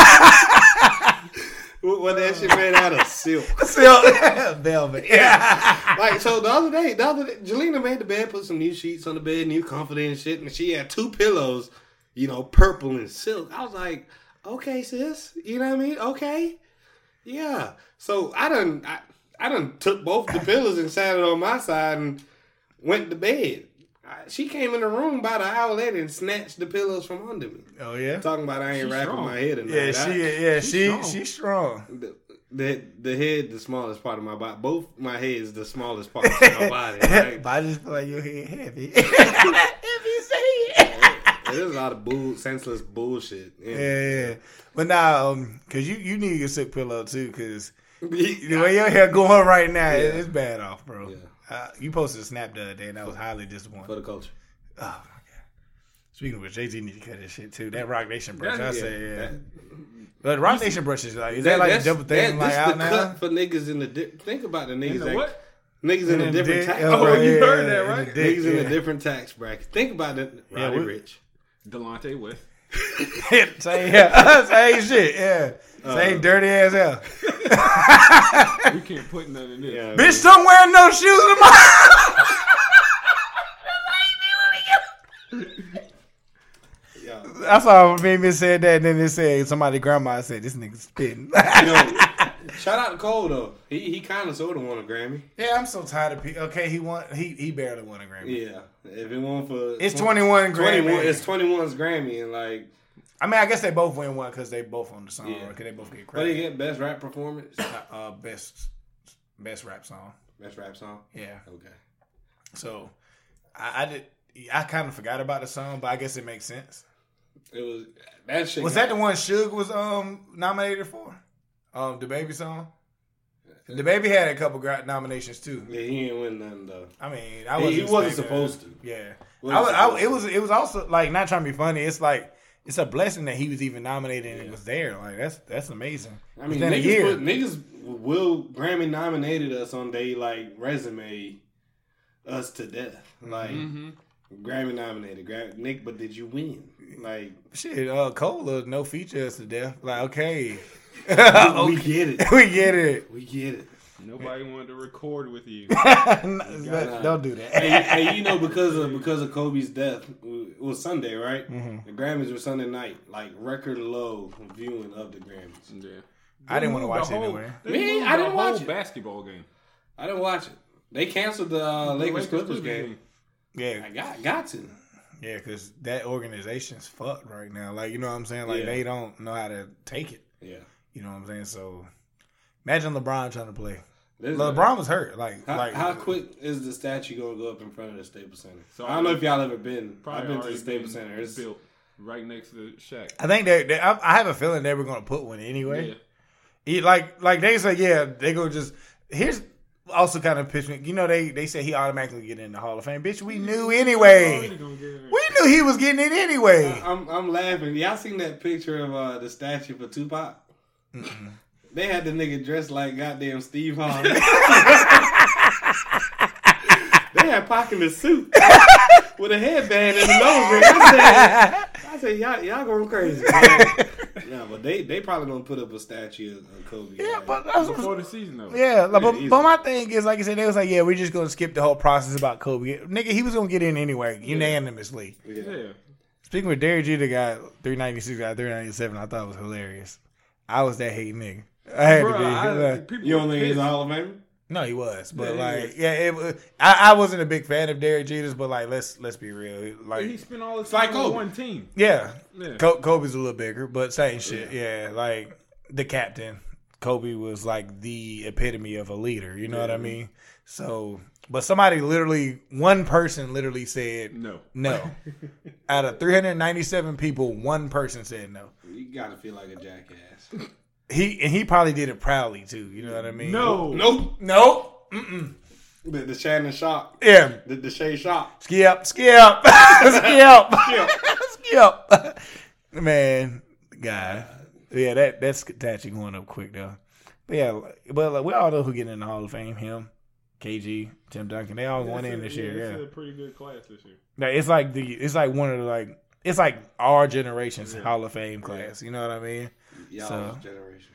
what, what that shit made out of silk. silk, velvet. Yeah. Like, so the other day, the other day, Jelena made the bed, put some new sheets on the bed, new comforter and shit, and she had two pillows, you know, purple and silk. I was like, okay, sis, you know what I mean? Okay, yeah. So I done, I, I done took both the pillows and sat it on my side and went to bed. I, she came in the room about an hour later and snatched the pillows from under me. Oh yeah. Talking about I ain't She's wrapping strong. my head in Yeah, that. she, I- yeah, she's she, strong. she's strong. The, the the head, the smallest part of my body. Both my heads, the smallest part of my body. Like, But I just feel like your head heavy. If you say it. there's a lot of bull, senseless bullshit. Yeah, yeah. But now, um, cause you, you need your sick pillow too, cause the way your hair going right now, Yeah. it's bad off, bro. Yeah. Uh, you posted a snap the other day, and I was highly For disappointed. the culture. Oh my god! Speaking of which, Jay Z need to cut his shit too. That Rock Nation brush, I That- say, yeah. That, But Rock Nation brush is like, is that, like a that's- double thing, that- like this out the now? cut for niggas in the di- think about the In niggas the that what? niggas in a the different dick- tax. oh, Oh, you yeah, heard that, in right? the dick, Niggas in yeah. a different tax bracket. Think about it. Yeah, Roddy we- Rich. Delonte West. same, yeah. same shit, yeah. Same Uh, dirty ass hell. We can't put none in this. Yeah, Bitch, don't wear no shoes in my. yeah. I saw Mimi said that, and then they said somebody grandma said this nigga spitting. You know, shout out to Cole though. He he kind of sort of won a Grammy. Yeah, I'm so tired of people. Okay, he won. He he barely won a Grammy. Yeah, if it won for It's twenty-one Grammy. twenty-one, it's twenty-one's Grammy, and like, I mean, I guess they both win one because they both on the song. Yeah. Or could they both get what did he credit? get? Best rap performance, Uh, best best rap song. best rap song. Yeah. Okay. So I, I did. I kind of forgot about the song, but I guess it makes sense. It was that shit. Was got- that the one Suge was um nominated for? Um, the Baby song. The Baby had a couple gra- nominations too. Yeah, he didn't win nothing though. I mean, I He- wasn't he wasn't expecting supposed that. to. Yeah, Wasn't I was, I, supposed it was. It was also like not trying to be funny. It's like it's a blessing that he was even nominated and Yeah. it was there. Like that's that's amazing. I mean, Within a niggas, year. put, niggas will Grammy nominated us on they like resume us to death. Like Mm-hmm. Grammy nominated, Gra- Nick, but did you win? Like Shit, uh, Cola no features to death. Like okay, we okay. get it, we get it. we get it. Nobody wanted to record with you. Don't do that. hey, hey, you know because of because of Kobe's death, it was Sunday, right? Mhm. The Grammys were Sunday night, like record low viewing of the Grammys. Yeah. I didn't want to Moved watch the it whole- anyway. They Man, moved I the didn't whole watch it. basketball game. I didn't watch it. They canceled the uh, The Lakers Clippers game. Yeah, I got got to. Yeah, because that organization's fucked right now. Like, you know what I'm saying? Like, Yeah. they don't know how to take it. Yeah. You know what I'm saying? So, imagine LeBron trying to play. There's LeBron was hurt. Like, How, like how quick is the statue gonna go up in front of the Staples Center? So I don't know if y'all ever been. Probably I've been to already the Staples been Center. It's built right next to Shaq. I think they, they I, I have a feeling they were going to put one anyway. Yeah. He, like, like they say, yeah, they go just. Here's also kind of pitching. You know, they they say he automatically get in the Hall of Fame. Bitch, we knew anyway. Already gonna get in. We knew he was getting it anyway. I'm I'm laughing. Y'all seen that picture of uh, the statue for Tupac? Mm-mm. They had the nigga dressed like goddamn Steve Harvey. They had Pac in a suit with a headband and a nose ring. I said, I said, y'all, y'all going crazy. No, but they, they probably gonna put up a statue of, of Kobe. Yeah, man. but that's Before the season though. yeah, like, Yeah, but, easy. but my thing is, like I said, they was like, yeah, we're just gonna skip the whole process about Kobe. Nigga, he was gonna get in anyway, unanimously. Yeah. Yeah. Speaking with Derek Jeter got three ninety-six, got three ninety-seven. I thought it was hilarious. I was that hating nigga. I had Bro, to be. I, like- people You don't were think he's a pissed. Hall of Famer? no, he was, but Yeah, he like, was. yeah, it was. I, I wasn't a big fan of Derek Jeter's, but like, let's let's be real. Like, He spent all his like time on Kobe. one team. yeah, Yeah. Co- Kobe's a little bigger, but same shit. Yeah, like the captain. Kobe was like the epitome of a leader. You know what I mean? So, but somebody literally, one person literally said No. no. Out of three hundred ninety-seven people, one person said no. You gotta feel like a jackass. He and he probably did it proudly too. You know what I mean? No. Nope. nope. Mm-mm. The, the Shannon Sharp. Yeah, The, the Shay Sharp. skip, skip, skip, skip. Man, guy. Yeah, that that's Tachi going up quick though. But yeah, but like, we all know who getting in the Hall of Fame. Him, K G, Tim Duncan. They all went in this year. It's Yeah, a pretty good class this year. like, it's like the it's like one of the like it's like our generation's Hall of Fame class. You know what I mean? Y'all's So- generation.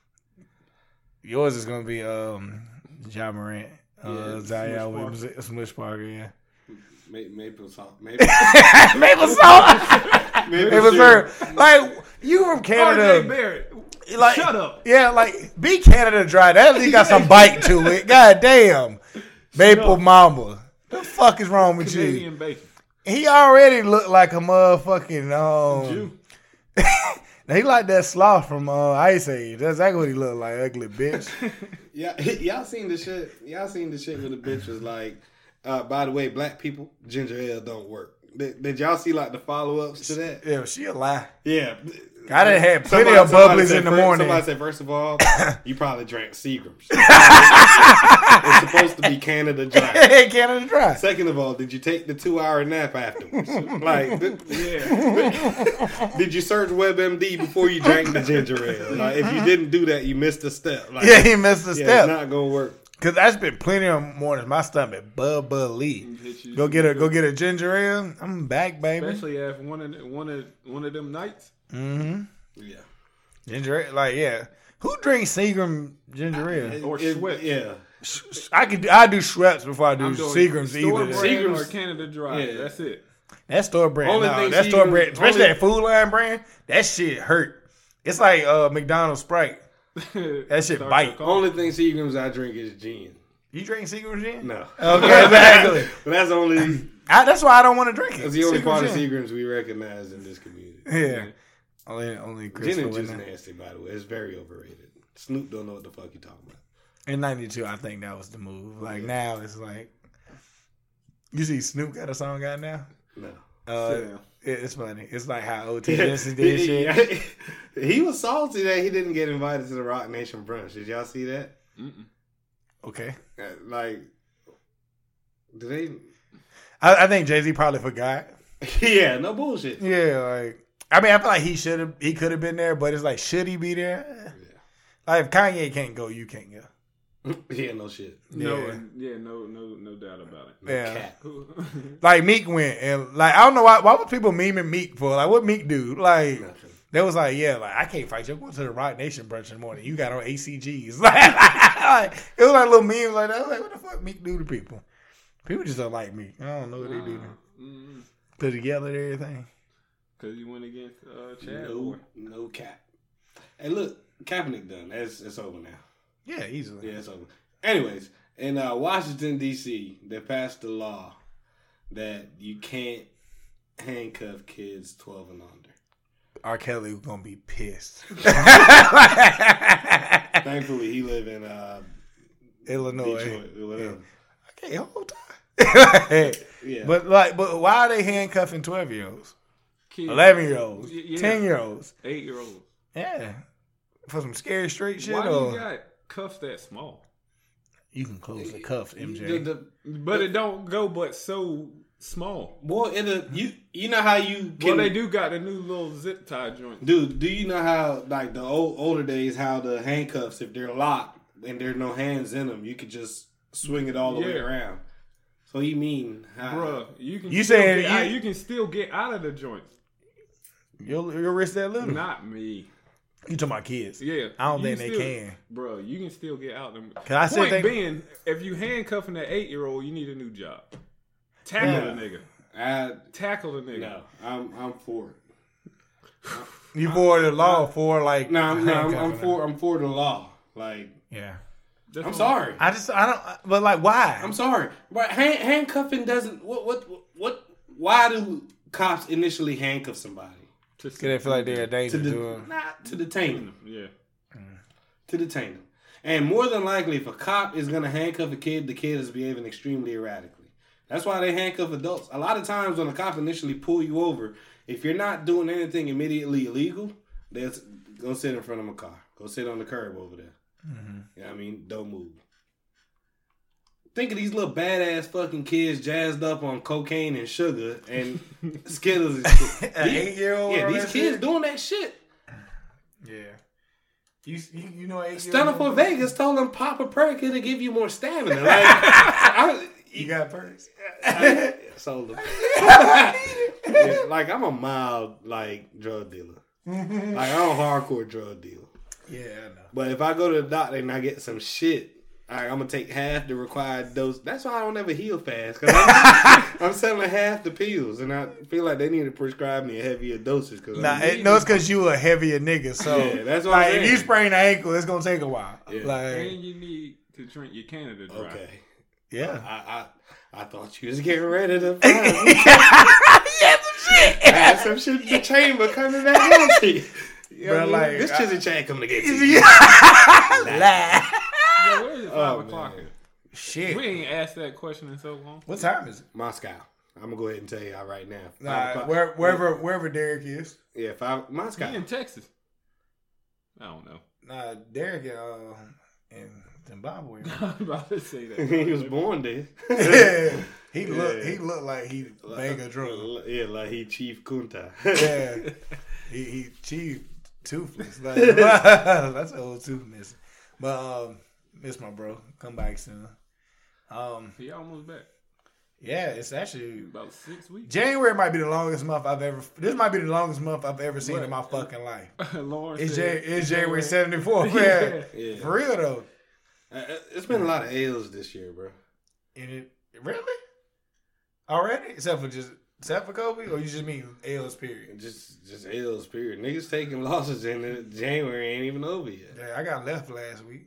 Yours is gonna be um John Morant, uh, Yeah, Zion Smush Williams, Smush Parker. Yeah, Ma- Maple salt. Maple, maple salt, maple maple syrup. syrup. Like you from R J Canada. Barrett. Like, Shut up. Yeah, like be Canada dry. That at least got some bite to it. God damn, Maple Mamba. The fuck is wrong with you? Canadian bacon. He already looked like a motherfucking um. Jew. He like that sloth from uh, Ice Age. That's exactly what he looked like, ugly bitch. Yeah, y'all seen the shit. Y'all seen the shit where the bitch was like, uh, by the way, black people, ginger ale don't work. Did, did y'all see like the follow ups to that? Yeah, she a lie. Yeah. I done had plenty Somebody- of somebody bubblies said in the first- morning. Somebody said, first of all, you probably drank Seagrams. It's supposed to be Canada Dry. Canada dry. Second of all, did you take the two hour nap afterwards? Like, th- Yeah. did you search WebMD before you drank the ginger ale? Like, if you didn't do that, you missed a step. Like, Yeah, he missed a yeah, step. it's not gonna work. Cause that's been plenty of mornings. My stomach bubbly. Hit you. Go get a go get a ginger ale. I'm back, baby. Especially after one of the, one of one of them nights. Mm-hmm. Yeah. Ginger ale, like yeah. Who drinks Seagram ginger ale? Or It- Schweppes. Yeah. I could I do Schweppes before I do I'm doing Seagrams store either. brand Seagram's- or Canada Dry. Yeah. That's it. That store brand, Only no, thing that store Seagram's- brand, especially only- that Food Line brand, that shit hurt. It's like uh, McDonald's Sprite. That shit Start bite. your cough. Only thing Seagrams I drink is gin. You drink Seagrams, Jen? No. Okay, exactly. But that's the only I, that's why I don't want to drink it. that's the only Seagram's part of gin. Seagrams we recognize in this community. Yeah. Only only Chris Gin is Gin just nasty, by the way. It's very overrated. Snoop don't know what the fuck you talking about. In ninety-two, I think that was the move. Like now, it's like you see Snoop got a song out now. No. Uh, Sit down. it- it's funny. It's like how O T Jensen did he, shit. he was salty that he didn't get invited to the Rock Nation brunch. Did y'all see that? Mm-mm. Okay, Uh, Like, do they? I, I think Jay Z probably forgot. Yeah, no bullshit. Yeah, like I mean, I feel like he should have, he could have been there, but it's like, should he be there? Like if Kanye can't go, you can't go. Yeah, no shit. No, Yeah. yeah, no, no, no doubt about it. No Yeah. cat. Like Meek went and like I don't know why. Why was people memeing Meek for? Like what Meek do? Like. Nothing. They was like, yeah, like I can't fight you. I'm going to the Rock Nation brunch in the morning. You got on A C Gs. Like, it was like little memes like that. I was like, what the fuck Meek do to people? People just don't like me. I don't know what they do. Mm-mm. Put together and everything. Cause you went against uh, Chad. No, Boy. no cap. Hey, look, Kaepernick done. It's, it's over now. Yeah, easily. Yeah, it's over. Anyways, in uh, Washington, D C, they passed a law that you can't handcuff kids twelve and under. R. Kelly was gonna be pissed. Thankfully, he live in uh, Illinois. Detroit or whatever. Okay, hold on. Yeah. But like, but why are they handcuffing twelve year olds, Kids, eleven year olds, Yeah. ten year olds? eight year olds. Yeah, for some scary straight shit. Why or you got cuffs that small? you can close the cuff, M J. The, the, But it don't go but so small. boy, in the, you you know how you can, Well, they do got the new little zip tie joint. dude. Do you know how like the old older days how the handcuffs, if they're locked and there's no hands in them, you could just swing it all the way Yeah. around. So you mean, how, Bruh, you can You still saying get you- out, you can still get out of the joints. Your your wrist that little? Not me. You talking about kids? Yeah, I don't you think they still- can. Bro, you can still get out them. Cause I still Point think being, if you handcuffing that eight year old, you need a new job. Tackle Yeah. the nigga. I, Tackle the nigga. no, I'm I'm for it. you for the law for like. No, I'm, no, I'm, I'm handcuffing for them. I'm for the law. Like, Yeah, That's I'm what- sorry. I just I don't. But like, why? I'm sorry, but hand, handcuffing doesn't. What what what? Why do cops initially handcuff somebody? Just Cause they feel like they're a danger To to de- them. not to detain them. Yeah. To detain them. And more than likely, if a cop is gonna handcuff a kid, the kid is behaving extremely erratically. That's why they handcuff adults. A lot of times when a cop initially pull you over, if you're not doing anything immediately illegal, they'll s- go sit in front of a car. Go sit on the curb over there. Mm-hmm. You know what I mean? Don't move. Think of these little badass fucking kids jazzed up on cocaine and sugar and Skittles and shit. An These- eight-year-old Yeah, on these that kids shit? doing that shit. Yeah. You you, you know eight Stunner for Vegas told them pop a perk, it'll give you more stamina. Like, I, You got perks. I sold them. Yeah, like, I'm a mild, like, drug dealer. Like, I'm a hardcore drug dealer. Yeah, I know. But if I go to the doctor and I get some shit, all right, I'm going to take half the required dose. That's why I don't ever heal fast. Because I'm, I'm selling half the pills. And I feel like they need to prescribe me a heavier dosage. Cause Nah, I'm, it, no, it's because you a heavier nigga. So Yeah, that's what like, I'm if saying. you sprain an ankle, it's gonna take a while. Yeah. Like, And you need to drink your Canada Dry. okay. yeah. I, I I thought you was getting ready to. Yeah, some shit. I had some shit in the chamber coming back healthy. You know Bro, what I mean? like, this I- chizzy chat coming to get you. Yeah. Lie. Yo, where is it? Five Oh, o'clock. man. Shit. We ain't asked that question in so long. What time is it? Moscow. I'm gonna go ahead and tell y'all right now. Five Nah, o'clock. where, wherever wherever Derek is. Yeah, five. Moscow. He in Texas. I don't know. Nah, Derek uh, in Zimbabwe. I'm about to say that. he was born there. Yeah. He Yeah. look he looked like he bang a drum. Yeah, like he Chief Kunta. Yeah. He he chief toothless. Like, that's an old tooth missing. But um miss my bro. Come back soon. Um He almost back. yeah, it's actually About six weeks. January might be the longest month I've ever. This might be the longest month I've ever seen What? in my fucking life. Lauren It's, said, Jan- it's January seventy four, man. Yeah. For real though. Uh, It's been a lot of L's this year, bro. And it really already, except for just except for Kobe, or you just mean L's period. Just just L's period. Niggas taking losses in the January ain't even over yet. Yeah, I got left last week.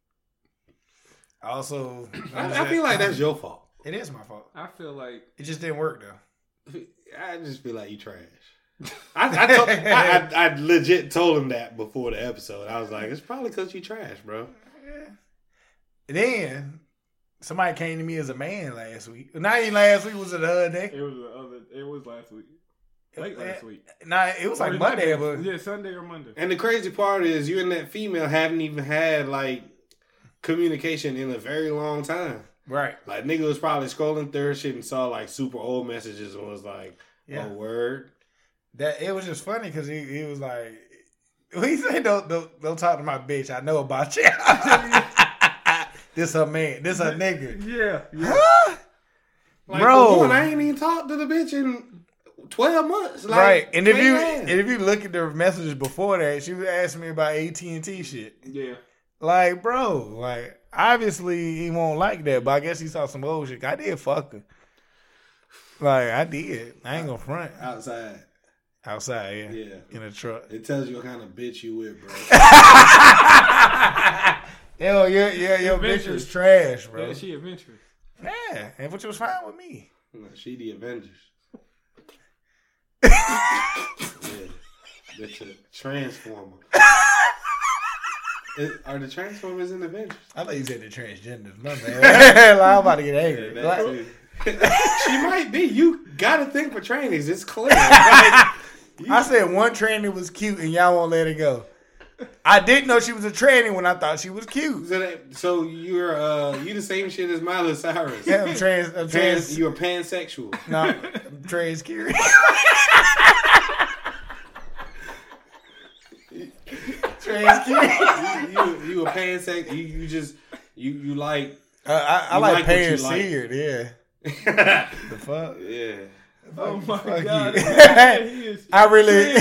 Also, I, I feel like that's your fault. It is my fault. I feel like It just didn't work though. I just feel like you trash. I, I, told, I, I, I legit told him that before the episode. I was like, it's probably because you trash, bro. Yeah. Then somebody came to me as a man last week. Not even last week. Was it the other day? it was the other. It was last week. Late last week. Nah, it was like Or Monday, but yeah, Sunday or Monday. And the crazy part is you and that female haven't even had like communication in a very long time. right. Like nigga was probably scrolling through her shit and saw like super old messages and was like, Yeah. oh word. That it was just funny because he, he was like, he said, "Don't don't don't talk to my bitch. I know about you. This her man. This her nigga." Yeah, yeah. Huh? Like, Bro. for one, I ain't even talked to the bitch in twelve months. Like, Right. And if you man. and if you look at the messages before that, she was asking me about A T and T shit. Yeah. Like, bro, like obviously he won't like that, but I guess he saw some old shit. I did fuck her. Like I did. I ain't gonna front. outside, Outside, yeah. yeah, In a truck. it tells you what kind of bitch you with, bro. Yo, yeah, yeah, your bitch Adventurous. was trash, bro. Yeah, she adventurous. Yeah, and which was fine with me. No, she the Avengers. Yeah, that's a transformer. Is, are the Transformers in Avengers? I thought you said the transgenders. My man. Like, I'm about to get angry. Yeah, Like, that too. She might be. You got to think for trainees. It's clear. Like, you, I said one tranny was cute and y'all won't let it go. I didn't know she was a tranny when I thought she was cute. so, that, so you're uh, you the same shit as Miley Cyrus. Yeah, I'm trans. I'm Trans, trans. you're pansexual. No, I'm trans curious. Trans curious. you, you you a pansexual. You you just you you like. Uh, I, I You like like what paying you like. seared. Yeah. yeah. The fuck. Oh my Fuck god. you. He is I really.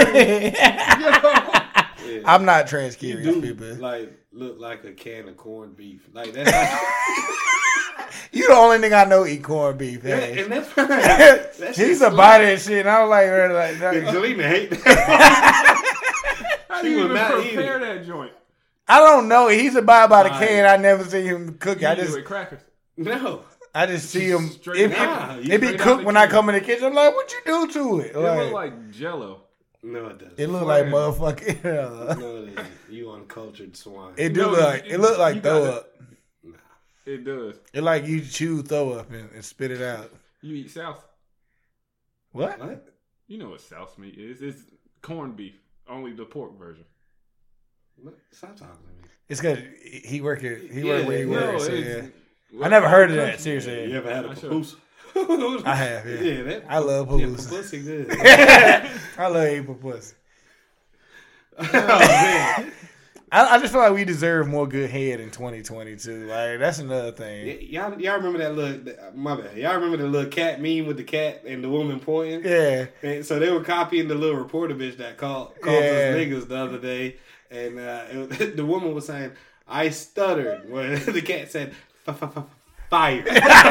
Yo. Yeah. I'm not trans You curious, do people. like look like a can of corned beef. Like that's not, You the only nigga I know eat corned beef. yeah, Hey. and that's fine. That He used shit's to buy that shit, and I was like, really, like, slick. like Zelina hate that. How She do you would even not eat prepare it. that joint? I don't know. He used to buy by the Fine. can. I never see him cook it. You I do it just, with crackers. No. I just see him. Straight It, Nah, it, you it be straight out cooked the when I can. come in the kitchen. I'm like, what you do to it? It Like, look like Jello. No, it doesn't. it look like Flan. motherfucking. Uh, No, it isn't. You uncultured swine. it do No, look like you- it look like you throw gotta- up. It does. It like you chew throw up and, and spit it out. You eat South. What? What? You know what South meat is. It's corned beef. Only the pork version. What? Stop talking to me. It's because he work it. He Yeah, work where he no, works. So it's- yeah. I never heard of that. Country. Seriously, You ever had a I should. papoose? I have. Yeah, Yeah, that. I love Yeah, pussy. pussy good. I love eating pussy. Oh man. I, I just feel like we deserve more good head in twenty twenty-two. Like that's another thing. Y- y'all, y'all remember that little? My bad. Y'all remember the little cat meme with the cat and the woman pointing? Yeah. And so they were copying the little reporter bitch that called called Yeah. us niggas the other day, and uh, it was, the woman was saying, "I stuttered," when the cat said, "F- f- f- "Fire."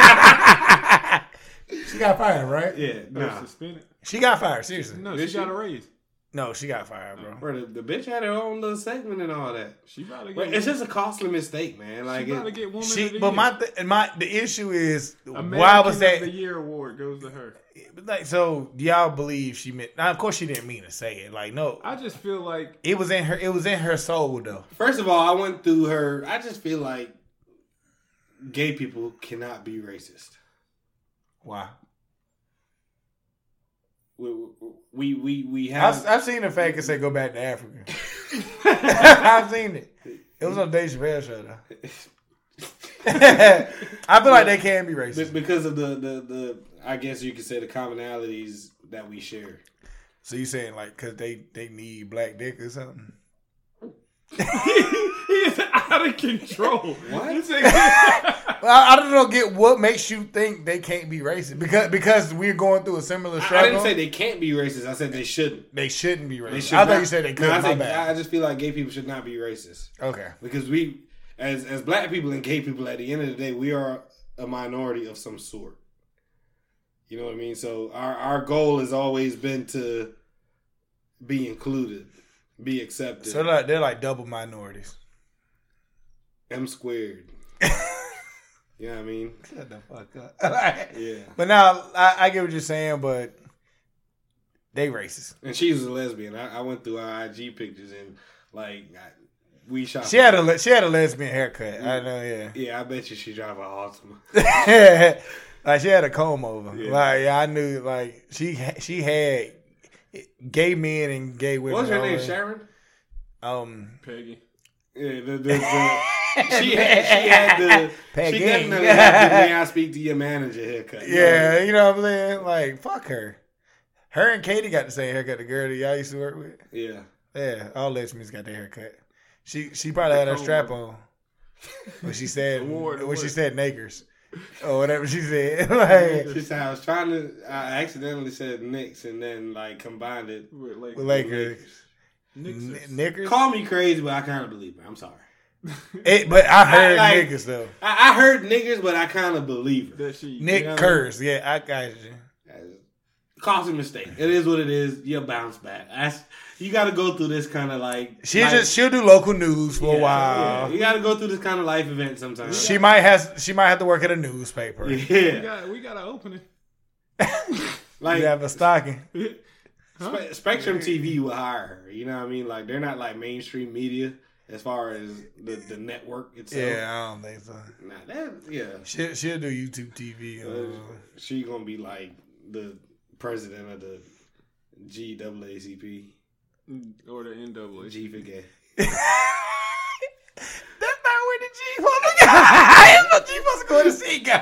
She got fired, right? Yeah, No. nah. Suspended. She got fired. Seriously. No, Did she she? got a raise. No, she got fired, bro. Bro, the, the bitch had her own little segment and all that. She probably But get. it's just a costly mistake, man. Like, she probably it, get woman of She, the but year. my th- my the issue is American why was of that? the year award goes to her. Like, so do y'all believe she meant? Now, of course, she didn't mean to say it. Like, no, I just feel like it was in her. It was in her soul, though. first of all, I went through her. I just feel like gay people cannot be racist. Why? We we we, we have. I've, I've seen the fact that say go back to Africa. I've seen it. It was on Dave Chappelle show though. I feel like they can be Be- racist. because of the, the, the I guess you could say the commonalities that we share. So you saying like because they they need black dick or something? he is out of control. What? This nigga- Well, I, I don't know. Get what makes you think they can't be racist because because we're going through a similar I, I struggle. didn't say they can't be racist. I said they shouldn't. they shouldn't be racist. They should I thought not- you said they No, could. I, My said, bad. I just feel like gay people should not be racist Okay. because we, as as black people and gay people, at the end of the day, we are a minority of some sort. You know what I mean? So our our goal has always been to be included, be accepted. So they're like, they're like double minorities. M squared. You know what I mean? Shut the fuck up. Yeah. But now I, I get what you're saying, but they racist. And she was a lesbian. I, I went through our I G pictures and like I, we shot. She had a le- she had a lesbian haircut. I know, yeah. Yeah, I bet you she drive a Altima. Like she had a comb over. Yeah. Like yeah, I knew. Like she she had gay men and gay women. What was her name? all in. Sharon. Um, Peggy. Yeah, the, the, the, she had she had the Peggy. she definitely had the may I speak to your manager haircut. yeah, you know what I'm saying? Like fuck her. Her and Katie got the same haircut. The girl that y'all used to work with. Yeah. Yeah, all lesbians got their haircut. She she probably had her strap on when she said Award, when she award. said Nakers or whatever she said. Like, She said I was trying to. I accidentally said Knicks and then like combined it. With like, with Lakers. Nixon. N- Knickers. Call me crazy, but I kind of believe her. I'm sorry. It, but I heard I- like- niggas though. I, I heard niggers, but I kind of believe her. That she. Nick know what I Curse. Yeah, I got you. Costly mistake. It is what it is. You bounce back. That's, you got to go through this kind of like. She life- just she'll do local news for Yeah, a while. yeah. You got to go through this kind of life event sometimes. She might has she might have to work at a newspaper. We yeah. got we got an opening. Like You have a stocking. Spe- Spectrum T V will hire her. You know what I mean? Like they're not like mainstream media as far as the, the network itself. Yeah, I don't think so. Nah, that yeah. She'll, she'll do YouTube T V. Uh, Uh, she gonna be like the president of the G A A C P. Or the N double A. G for gay. That's not where the G supposed to go. How is the G supposed to go to see guy?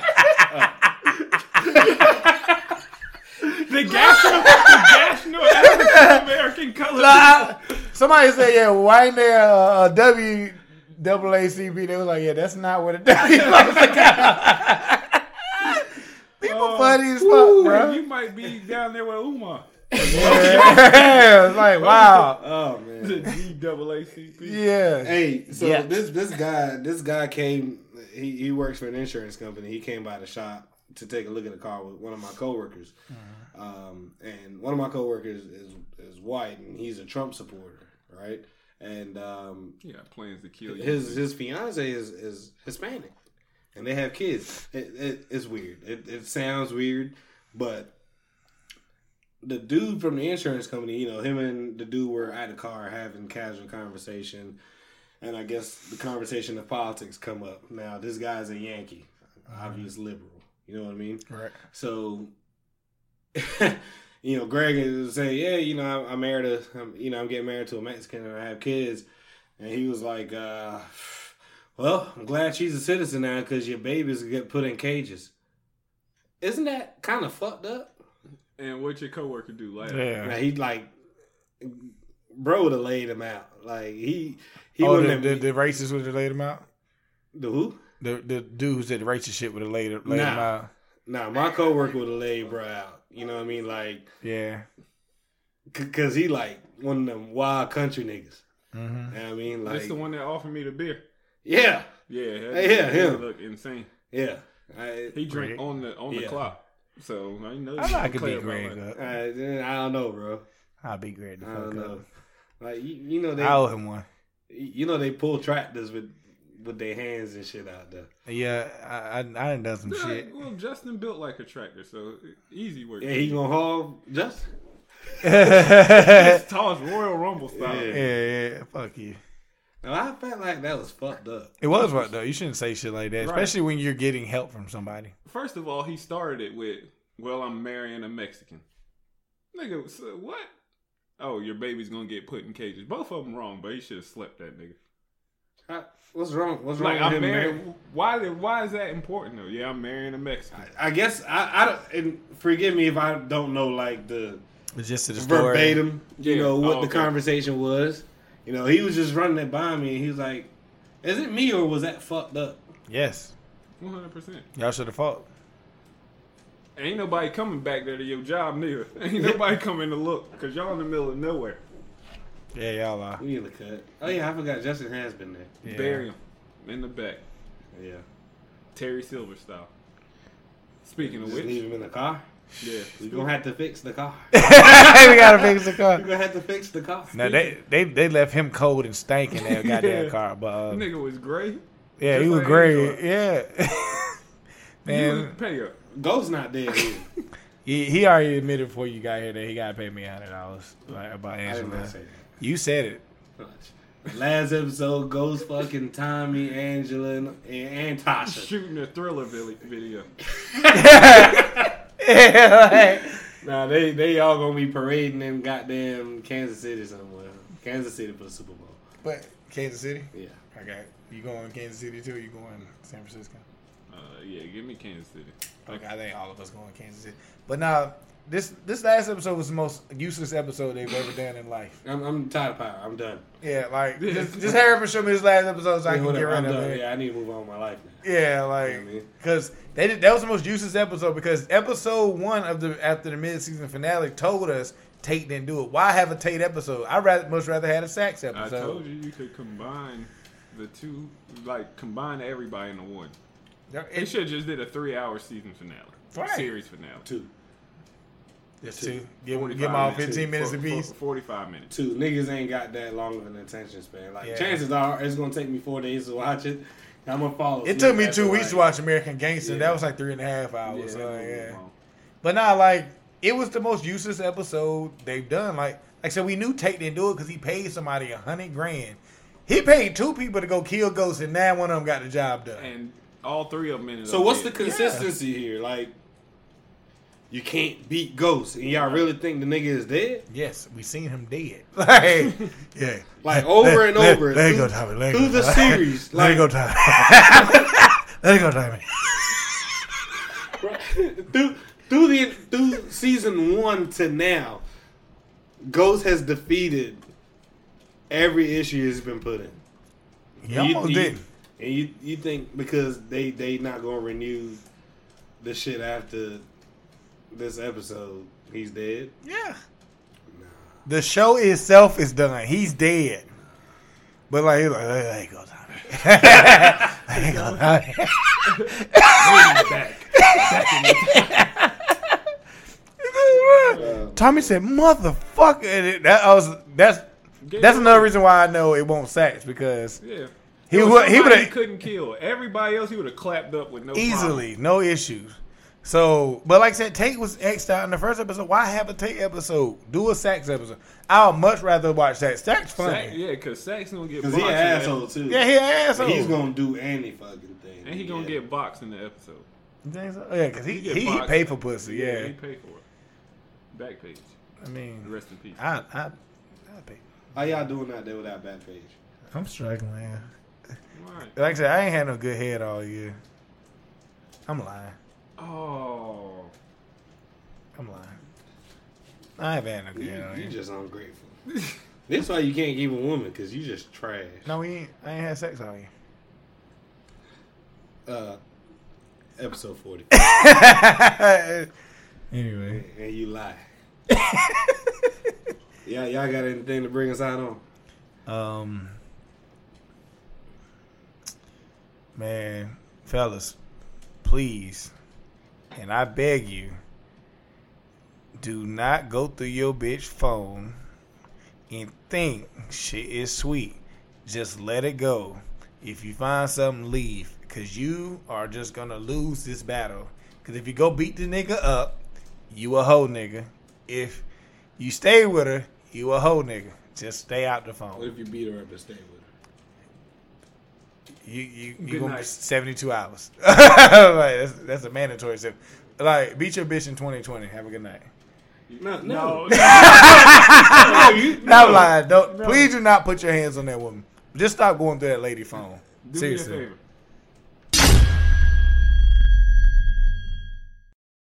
The National, the National African American Color. Nah, somebody said, yeah, why ain't there a, a W A A C P? They was like, yeah, that's not where the W supposed to go. People Oh, funny as fuck, Ooh, bro. you might be down there with Umar. Yeah, it's like, wow. Oh The man. G A A C P. Yeah. Hey, so Yeah. this this guy this guy came. He he works for an insurance company. He came by the shop to take a look at the car with one of my coworkers. Um, and one of my coworkers is is white, and he's a Trump supporter, right? And um, He got plans to kill you. his his fiance is, is Hispanic, and they have kids. It, it, it's weird. It, it sounds weird, but the dude from the insurance company, you know, him and the dude were at the car having casual conversation, and I guess the conversation of politics come up. Now this guy's a Yankee, obvious liberal. You know what I mean? Right. So, you know, Greg is say, yeah, you know, I'm, I'm married to, I'm, you know, I'm getting married to a Mexican and I have kids. And he was like, uh, well, I'm glad she's a citizen now because your babies get put in cages. Isn't that kind of fucked up? And what your coworker do? Like, Yeah. Now, he like, bro would have laid him out. Like he, he Oh, wouldn't the, have, the, the racist would have laid him out? the who? The the dude who said the racist shit would have laid, laid him Nah. out. Nah, my coworker would have laid bro out. You know what I mean? Like, Yeah. cause he like one of them wild country niggas. Mm-hmm. You know what I mean? Like, that's the one that offered me the beer. yeah, Yeah, Hey, yeah, he him. look insane. yeah. I, He drank Greg. on the on the Yeah. clock. So I know. I know I could clear beat about Greg that. up. I, I don't know, bro. I'll beat Greg the I fuck don't up. know. Like you, you know they, I owe him one. you know they pull tractors with with their hands and shit out there. Yeah, I I, I done done some Yeah, shit. well, Justin built like a tractor, so easy work. Yeah, he gonna haul just. yeah, Just toss Royal Rumble style. Yeah. yeah, fuck you. No, I felt like that was fucked up. It was what though. You shouldn't say shit like that, Right. especially when you're getting help from somebody. First of all, he started it with, "Well, I'm marrying a Mexican." Nigga, so what? Oh, your baby's gonna get put in cages. Both of them wrong, but he should have slept that nigga. I, what's wrong? What's wrong Like, with I'm him? married. man? Why? Why is that important though? Yeah, I'm marrying a Mexican. I guess I, I don't. And forgive me if I don't know like the It's just to the story. verbatim. You Yeah. know what Oh, the okay. conversation was. You know, he was just running it by me, and he was like, "Is it me or was that fucked up?" Yes, One hundred percent. y'all should have fought. Ain't nobody coming back there to your job neither. Ain't nobody coming to look because y'all in the middle of nowhere. Yeah, y'all are. We in the cut. Oh yeah, I forgot Justin has been there. Yeah. Bury him in the back, Yeah. Terry Silver style. Speaking of Just which, leave him in the car. yeah, We gonna have to fix the car. we gotta fix the car. We gonna have to fix the car. No, they, they they left him cold and stank in that goddamn Yeah. car. But uh, nigga was great. yeah, just he was like great. Android. Yeah, Man, man, pay up. Ghost not dead either. he, he already admitted before you got here that he gotta pay me a hundred dollars like, about I did Angela. not say You said it. that. Last episode, Ghost fucking Tommy, Angela, and, and Tasha. Shooting a Thriller vi- video. Yeah, like, Nah, they they all gonna be parading in goddamn Kansas City somewhere. Kansas City for the Super Bowl. but Kansas City. Yeah. Okay, you going Kansas City too? Or you going San Francisco? Uh, yeah, give me Kansas City. Okay, I think all of us going Kansas City. But now, this this last episode was the most useless episode they've ever done in life. I'm, I'm tired of power. I'm done. Yeah, like Yeah. just, just hurry up and show me this last episode so I Yeah, can whatever, get rid I'm of done. it. Yeah, I need to move on with my life now. Yeah, like You know what I mean? because they did, that was the most useless episode because episode one of the after the mid season finale told us Tate didn't do it. Why have a Tate episode? I rather much rather had a Sax I episode. told you you could combine the two, like combine everybody into one. Yeah, They it- should have just did a three-hour season finale, Right. series finale. Two. Just two. Give, forty-five give them all minutes. fifteen minutes For- apiece. for- Forty-five minutes. Two. Niggas ain't got that long of an attention span. Like, Yeah. chances are it's gonna take me four days to watch it. I'm gonna follow. It took me two weeks to watch American Gangster. Yeah. That was like three and a half Yeah, hours. that so, movie was yeah. long. But now, like, it was the most useless episode they've done. Like, like I said, we knew Tate didn't do it because he paid somebody a hundred grand. He paid two people to go kill Ghost, and now one of them got the job done. And all three of them ended So up what's the dead. consistency yeah. here? Like, you can't beat Ghost, and y'all really think the nigga is dead? Yes, we seen him dead. Like, yeah, like over let, and let, over. Let through, it go, Tommy. Let it through go, the Tommy. series. Let like, it go, Tommy. Let it go, Tommy. through through the through season one to now, Ghost has defeated every issue he's been put in. He almost you, did. And you you think because they they not gonna renew the shit after this episode, he's dead? Yeah. Nah. The show itself is done. He's dead. But like, he's like, there you go, Tommy. There you go, Tommy. back. Back in the time. Tommy said, "Motherfucker!" And it, that I was that's that's another reason why I know it won't sax because yeah. he would he would he couldn't kill everybody else. He would have clapped up with no easily, problem. no issues. So, but like I said, Tate was X'd out in the first episode. Why have a Tate episode? Do a Sax episode. I would much rather watch Sax. Sax funny. Sax, yeah, because Sax gonna get because boxed. he an asshole too. Yeah, he an asshole. He's gonna do any fucking thing. And he gonna yeah. get boxed in the episode. You think so? Yeah, because he He he, get he boxed. paid for pussy. Yeah, Yeah, he paid for it. Back page. I mean, Rest in peace. I I I pay. How y'all doing out there without Backpage? I'm struggling, man. Right. Like I said, I ain't had no good head all year. I'm lying. Oh. I'm lying. I haven't had no good You, head all you year. just ungrateful. That's why you can't keep a woman, because you just trash. No, we ain't. I ain't had sex all year. Uh, episode forty. Anyway. And you lie. Yeah, y'all got anything to bring us out on? Um, man, fellas, please, and I beg you, do not go through your bitch phone and think shit is sweet. Just let it go. If you find something, leave, because you are just going to lose this battle. Because if you go beat the nigga up, you a hoe nigga. If you stay with her, you a hoe nigga. Just stay out the phone. What if you beat her up and stay with her? You you you Good gonna night. seventy two hours. Like that's that's a mandatory step. Like beat your bitch in twenty twenty. Have a good night. No, No. no. no, you, Not no. lying. Don't No. please do not put your hands on that woman. Just stop going through that lady phone. Do Seriously. me a favor.